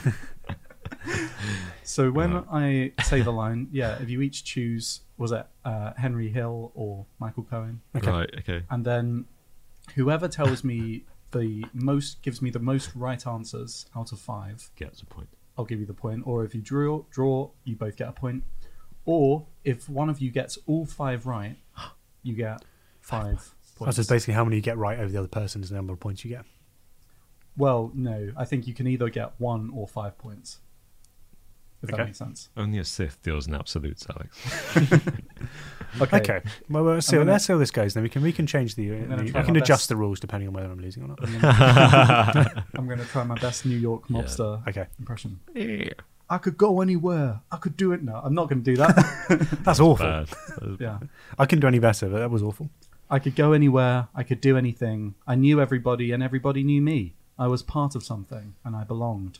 [SPEAKER 3] So when
[SPEAKER 1] Right.
[SPEAKER 3] I say the line, yeah, if you each choose, was it uh, Henry Hill or Michael Cohen?
[SPEAKER 2] Okay.
[SPEAKER 1] Right. Okay.
[SPEAKER 3] And then whoever tells me the most, gives me the most right answers out of five,
[SPEAKER 1] Gets a point.
[SPEAKER 3] I'll give you the point. Or if you draw, draw, you both get a point. Or if one of you gets all five right, you get five
[SPEAKER 2] That's
[SPEAKER 3] points.
[SPEAKER 2] just basically how many you get right over the other person is the number of points you get.
[SPEAKER 3] Well, no, I think you can either get one or five points. If that
[SPEAKER 2] Okay.
[SPEAKER 3] makes sense.
[SPEAKER 1] Only a Sith deals in absolutes, Alex.
[SPEAKER 3] Okay.
[SPEAKER 2] Okay. Well, we'll see,
[SPEAKER 3] gonna-
[SPEAKER 2] let's see how this goes. Then we can we can change the.
[SPEAKER 3] gonna
[SPEAKER 2] we
[SPEAKER 3] try
[SPEAKER 2] can
[SPEAKER 3] my
[SPEAKER 2] adjust
[SPEAKER 3] best.
[SPEAKER 2] the rules depending on whether I'm losing or not.
[SPEAKER 3] I'm going to try my best New York
[SPEAKER 1] Yeah.
[SPEAKER 3] mobster
[SPEAKER 2] Okay.
[SPEAKER 3] impression.
[SPEAKER 1] Yeah.
[SPEAKER 3] I could go anywhere. I could do it. No, I'm not going to do that.
[SPEAKER 2] That's awful.
[SPEAKER 1] Bad. That was-
[SPEAKER 3] Yeah.
[SPEAKER 2] I couldn't do any better, but that was awful.
[SPEAKER 3] I could go anywhere. I could do anything. I knew everybody and everybody knew me. I was part of something and I belonged.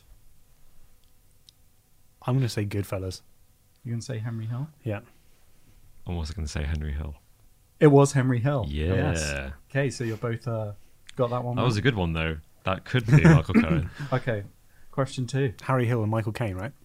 [SPEAKER 2] I'm going to say Goodfellas.
[SPEAKER 3] You can say Henry Hill?
[SPEAKER 2] Yeah.
[SPEAKER 1] I'm also going to say Henry Hill.
[SPEAKER 3] It was Henry Hill.
[SPEAKER 1] Yeah.
[SPEAKER 3] Yes. Okay, so you're both uh, got that one.
[SPEAKER 1] That
[SPEAKER 3] right?
[SPEAKER 1] was a good one, though. That could be Michael Cohen.
[SPEAKER 3] Okay. Question two.
[SPEAKER 2] Harry Hill and Michael Caine, right?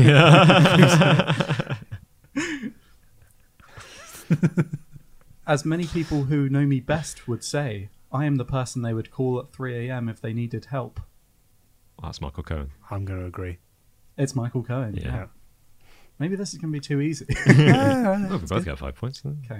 [SPEAKER 3] As many people who know me best would say, I am the person they would call at three a.m. if they needed help.
[SPEAKER 1] That's Michael Cohen.
[SPEAKER 2] I'm going to agree.
[SPEAKER 3] It's Michael Cohen.
[SPEAKER 1] Yeah.
[SPEAKER 2] Yeah.
[SPEAKER 3] Maybe this is going to be too easy.
[SPEAKER 1] Oh, we both get five points. Then.
[SPEAKER 3] Okay.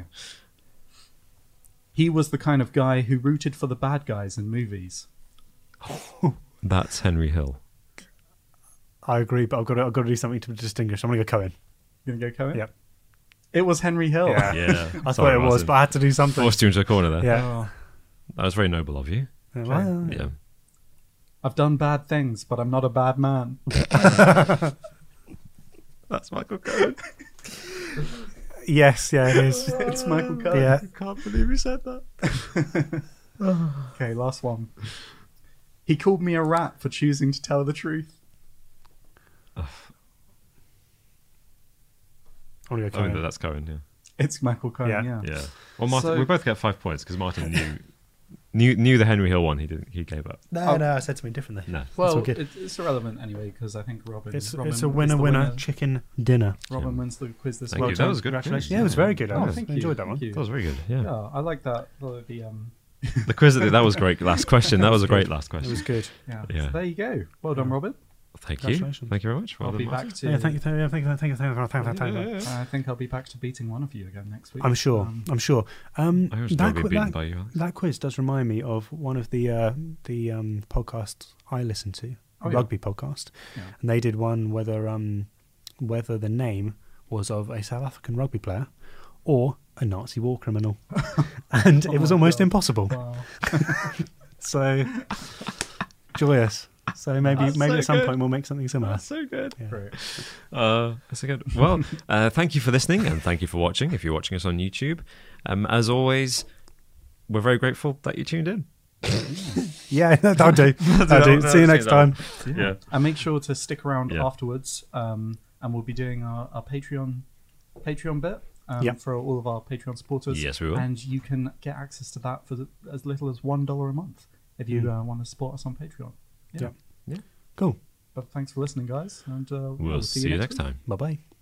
[SPEAKER 3] He was the kind of guy who rooted for the bad guys in movies.
[SPEAKER 1] That's Henry Hill.
[SPEAKER 2] I agree, but I've got to, I've got to do something to distinguish. I'm going to go Cohen.
[SPEAKER 3] You gonna go Cohen?
[SPEAKER 2] Yep.
[SPEAKER 3] It was Henry Hill.
[SPEAKER 2] Yeah.
[SPEAKER 1] Yeah.
[SPEAKER 2] I
[SPEAKER 1] Sorry,
[SPEAKER 2] thought it was,
[SPEAKER 1] Martin.
[SPEAKER 2] but I had to do something.
[SPEAKER 1] Forced you into a corner there.
[SPEAKER 2] Yeah.
[SPEAKER 3] Oh,
[SPEAKER 1] That was very noble of you.
[SPEAKER 2] Yeah, well,
[SPEAKER 1] Yeah.
[SPEAKER 3] I've done bad things, but I'm not a bad man.
[SPEAKER 1] That's Michael Cohen.
[SPEAKER 2] Yes, yeah, it is.
[SPEAKER 3] It's Michael Cohen.
[SPEAKER 2] Yeah.
[SPEAKER 1] I can't believe you said that.
[SPEAKER 3] Okay, last one. He called me a rat for choosing to tell the truth.
[SPEAKER 2] I'm going to go
[SPEAKER 1] I mean,
[SPEAKER 2] Cohen.
[SPEAKER 1] that's Cohen, yeah.
[SPEAKER 3] It's Michael Cohen,
[SPEAKER 2] Yeah.
[SPEAKER 3] yeah.
[SPEAKER 1] Yeah. Well, Martin,
[SPEAKER 3] So-
[SPEAKER 1] we both get five points because Martin knew knew knew the Henry Hill one. He didn't. He gave up.
[SPEAKER 2] No,
[SPEAKER 3] Oh.
[SPEAKER 2] no, I said something different there.
[SPEAKER 1] No.
[SPEAKER 3] Well,
[SPEAKER 2] all good.
[SPEAKER 3] it, it's irrelevant anyway because I think Robin.
[SPEAKER 2] It's,
[SPEAKER 3] Robin
[SPEAKER 2] it's a
[SPEAKER 3] is
[SPEAKER 2] winner,
[SPEAKER 3] the
[SPEAKER 2] winner,
[SPEAKER 3] winner.
[SPEAKER 2] chicken dinner.
[SPEAKER 3] Robin
[SPEAKER 1] Yeah.
[SPEAKER 3] wins the quiz this
[SPEAKER 1] Thank
[SPEAKER 3] week.
[SPEAKER 1] you. That was good.
[SPEAKER 2] Congratulations.
[SPEAKER 1] Yeah.
[SPEAKER 2] Yeah, it was very good.
[SPEAKER 3] Oh,
[SPEAKER 2] I
[SPEAKER 3] thank you.
[SPEAKER 2] enjoyed that
[SPEAKER 3] thank
[SPEAKER 2] one.
[SPEAKER 3] you.
[SPEAKER 1] That was very good. Yeah.
[SPEAKER 3] Yeah, I like that. The, the um,
[SPEAKER 1] The quiz at the, that was great. Last question. That was a
[SPEAKER 2] Good.
[SPEAKER 1] great last
[SPEAKER 2] It
[SPEAKER 1] question.
[SPEAKER 2] was good.
[SPEAKER 3] Yeah.
[SPEAKER 1] Yeah.
[SPEAKER 3] So there you go. Well done, Robin.
[SPEAKER 1] Thank you.
[SPEAKER 2] Congratulations.
[SPEAKER 1] Thank you very much. Well
[SPEAKER 3] I'll
[SPEAKER 1] done,
[SPEAKER 3] be
[SPEAKER 1] Martin.
[SPEAKER 3] back to.
[SPEAKER 2] Yeah, thank you, thank you, thank you, thank you, thank you, thank you, thank you.
[SPEAKER 1] Yeah, yeah,
[SPEAKER 3] I think I'll be back to beating one of you again next week.
[SPEAKER 2] I'm sure.
[SPEAKER 3] Um,
[SPEAKER 2] I'm sure. Um,
[SPEAKER 1] I was
[SPEAKER 2] that,
[SPEAKER 1] being
[SPEAKER 2] qui-
[SPEAKER 1] beaten
[SPEAKER 2] that,
[SPEAKER 1] by you. Alex.
[SPEAKER 2] that quiz does remind me of one of the uh, the um, podcasts I listen to, a
[SPEAKER 3] Oh, yeah.
[SPEAKER 2] rugby podcast,
[SPEAKER 3] Yeah.
[SPEAKER 2] and they did one whether um, whether the name was of a South African rugby player or a Nazi war criminal, and
[SPEAKER 3] Oh
[SPEAKER 2] it was
[SPEAKER 3] my
[SPEAKER 2] almost
[SPEAKER 3] God.
[SPEAKER 2] impossible.
[SPEAKER 3] Wow.
[SPEAKER 2] So joyous. So maybe
[SPEAKER 1] That's
[SPEAKER 2] maybe
[SPEAKER 1] so
[SPEAKER 2] at some
[SPEAKER 1] good.
[SPEAKER 2] point we'll make something similar.
[SPEAKER 1] That's so good.
[SPEAKER 2] Yeah.
[SPEAKER 3] Great.
[SPEAKER 1] Uh, that's so good. Well, uh, thank you for listening and thank you for watching. If you're watching us on YouTube, um, as always, we're very grateful that you tuned in.
[SPEAKER 2] Yeah, that'll do. That'll do.
[SPEAKER 1] no,
[SPEAKER 2] See you
[SPEAKER 1] see
[SPEAKER 2] next
[SPEAKER 1] that.
[SPEAKER 2] time.
[SPEAKER 1] Yeah.
[SPEAKER 3] And make sure to stick around
[SPEAKER 1] Yeah.
[SPEAKER 3] afterwards, um, and we'll be doing our, our Patreon Patreon bit um,
[SPEAKER 2] Yep.
[SPEAKER 3] for all of our Patreon supporters.
[SPEAKER 1] Yes, we will.
[SPEAKER 3] And you can get access to that for the, as little as one dollar a month if you
[SPEAKER 2] Mm.
[SPEAKER 3] uh, want to support us on Patreon. Yeah.
[SPEAKER 2] Yep. Cool.
[SPEAKER 3] But thanks for listening, guys, and uh,
[SPEAKER 1] We'll see you next time.
[SPEAKER 2] Bye bye.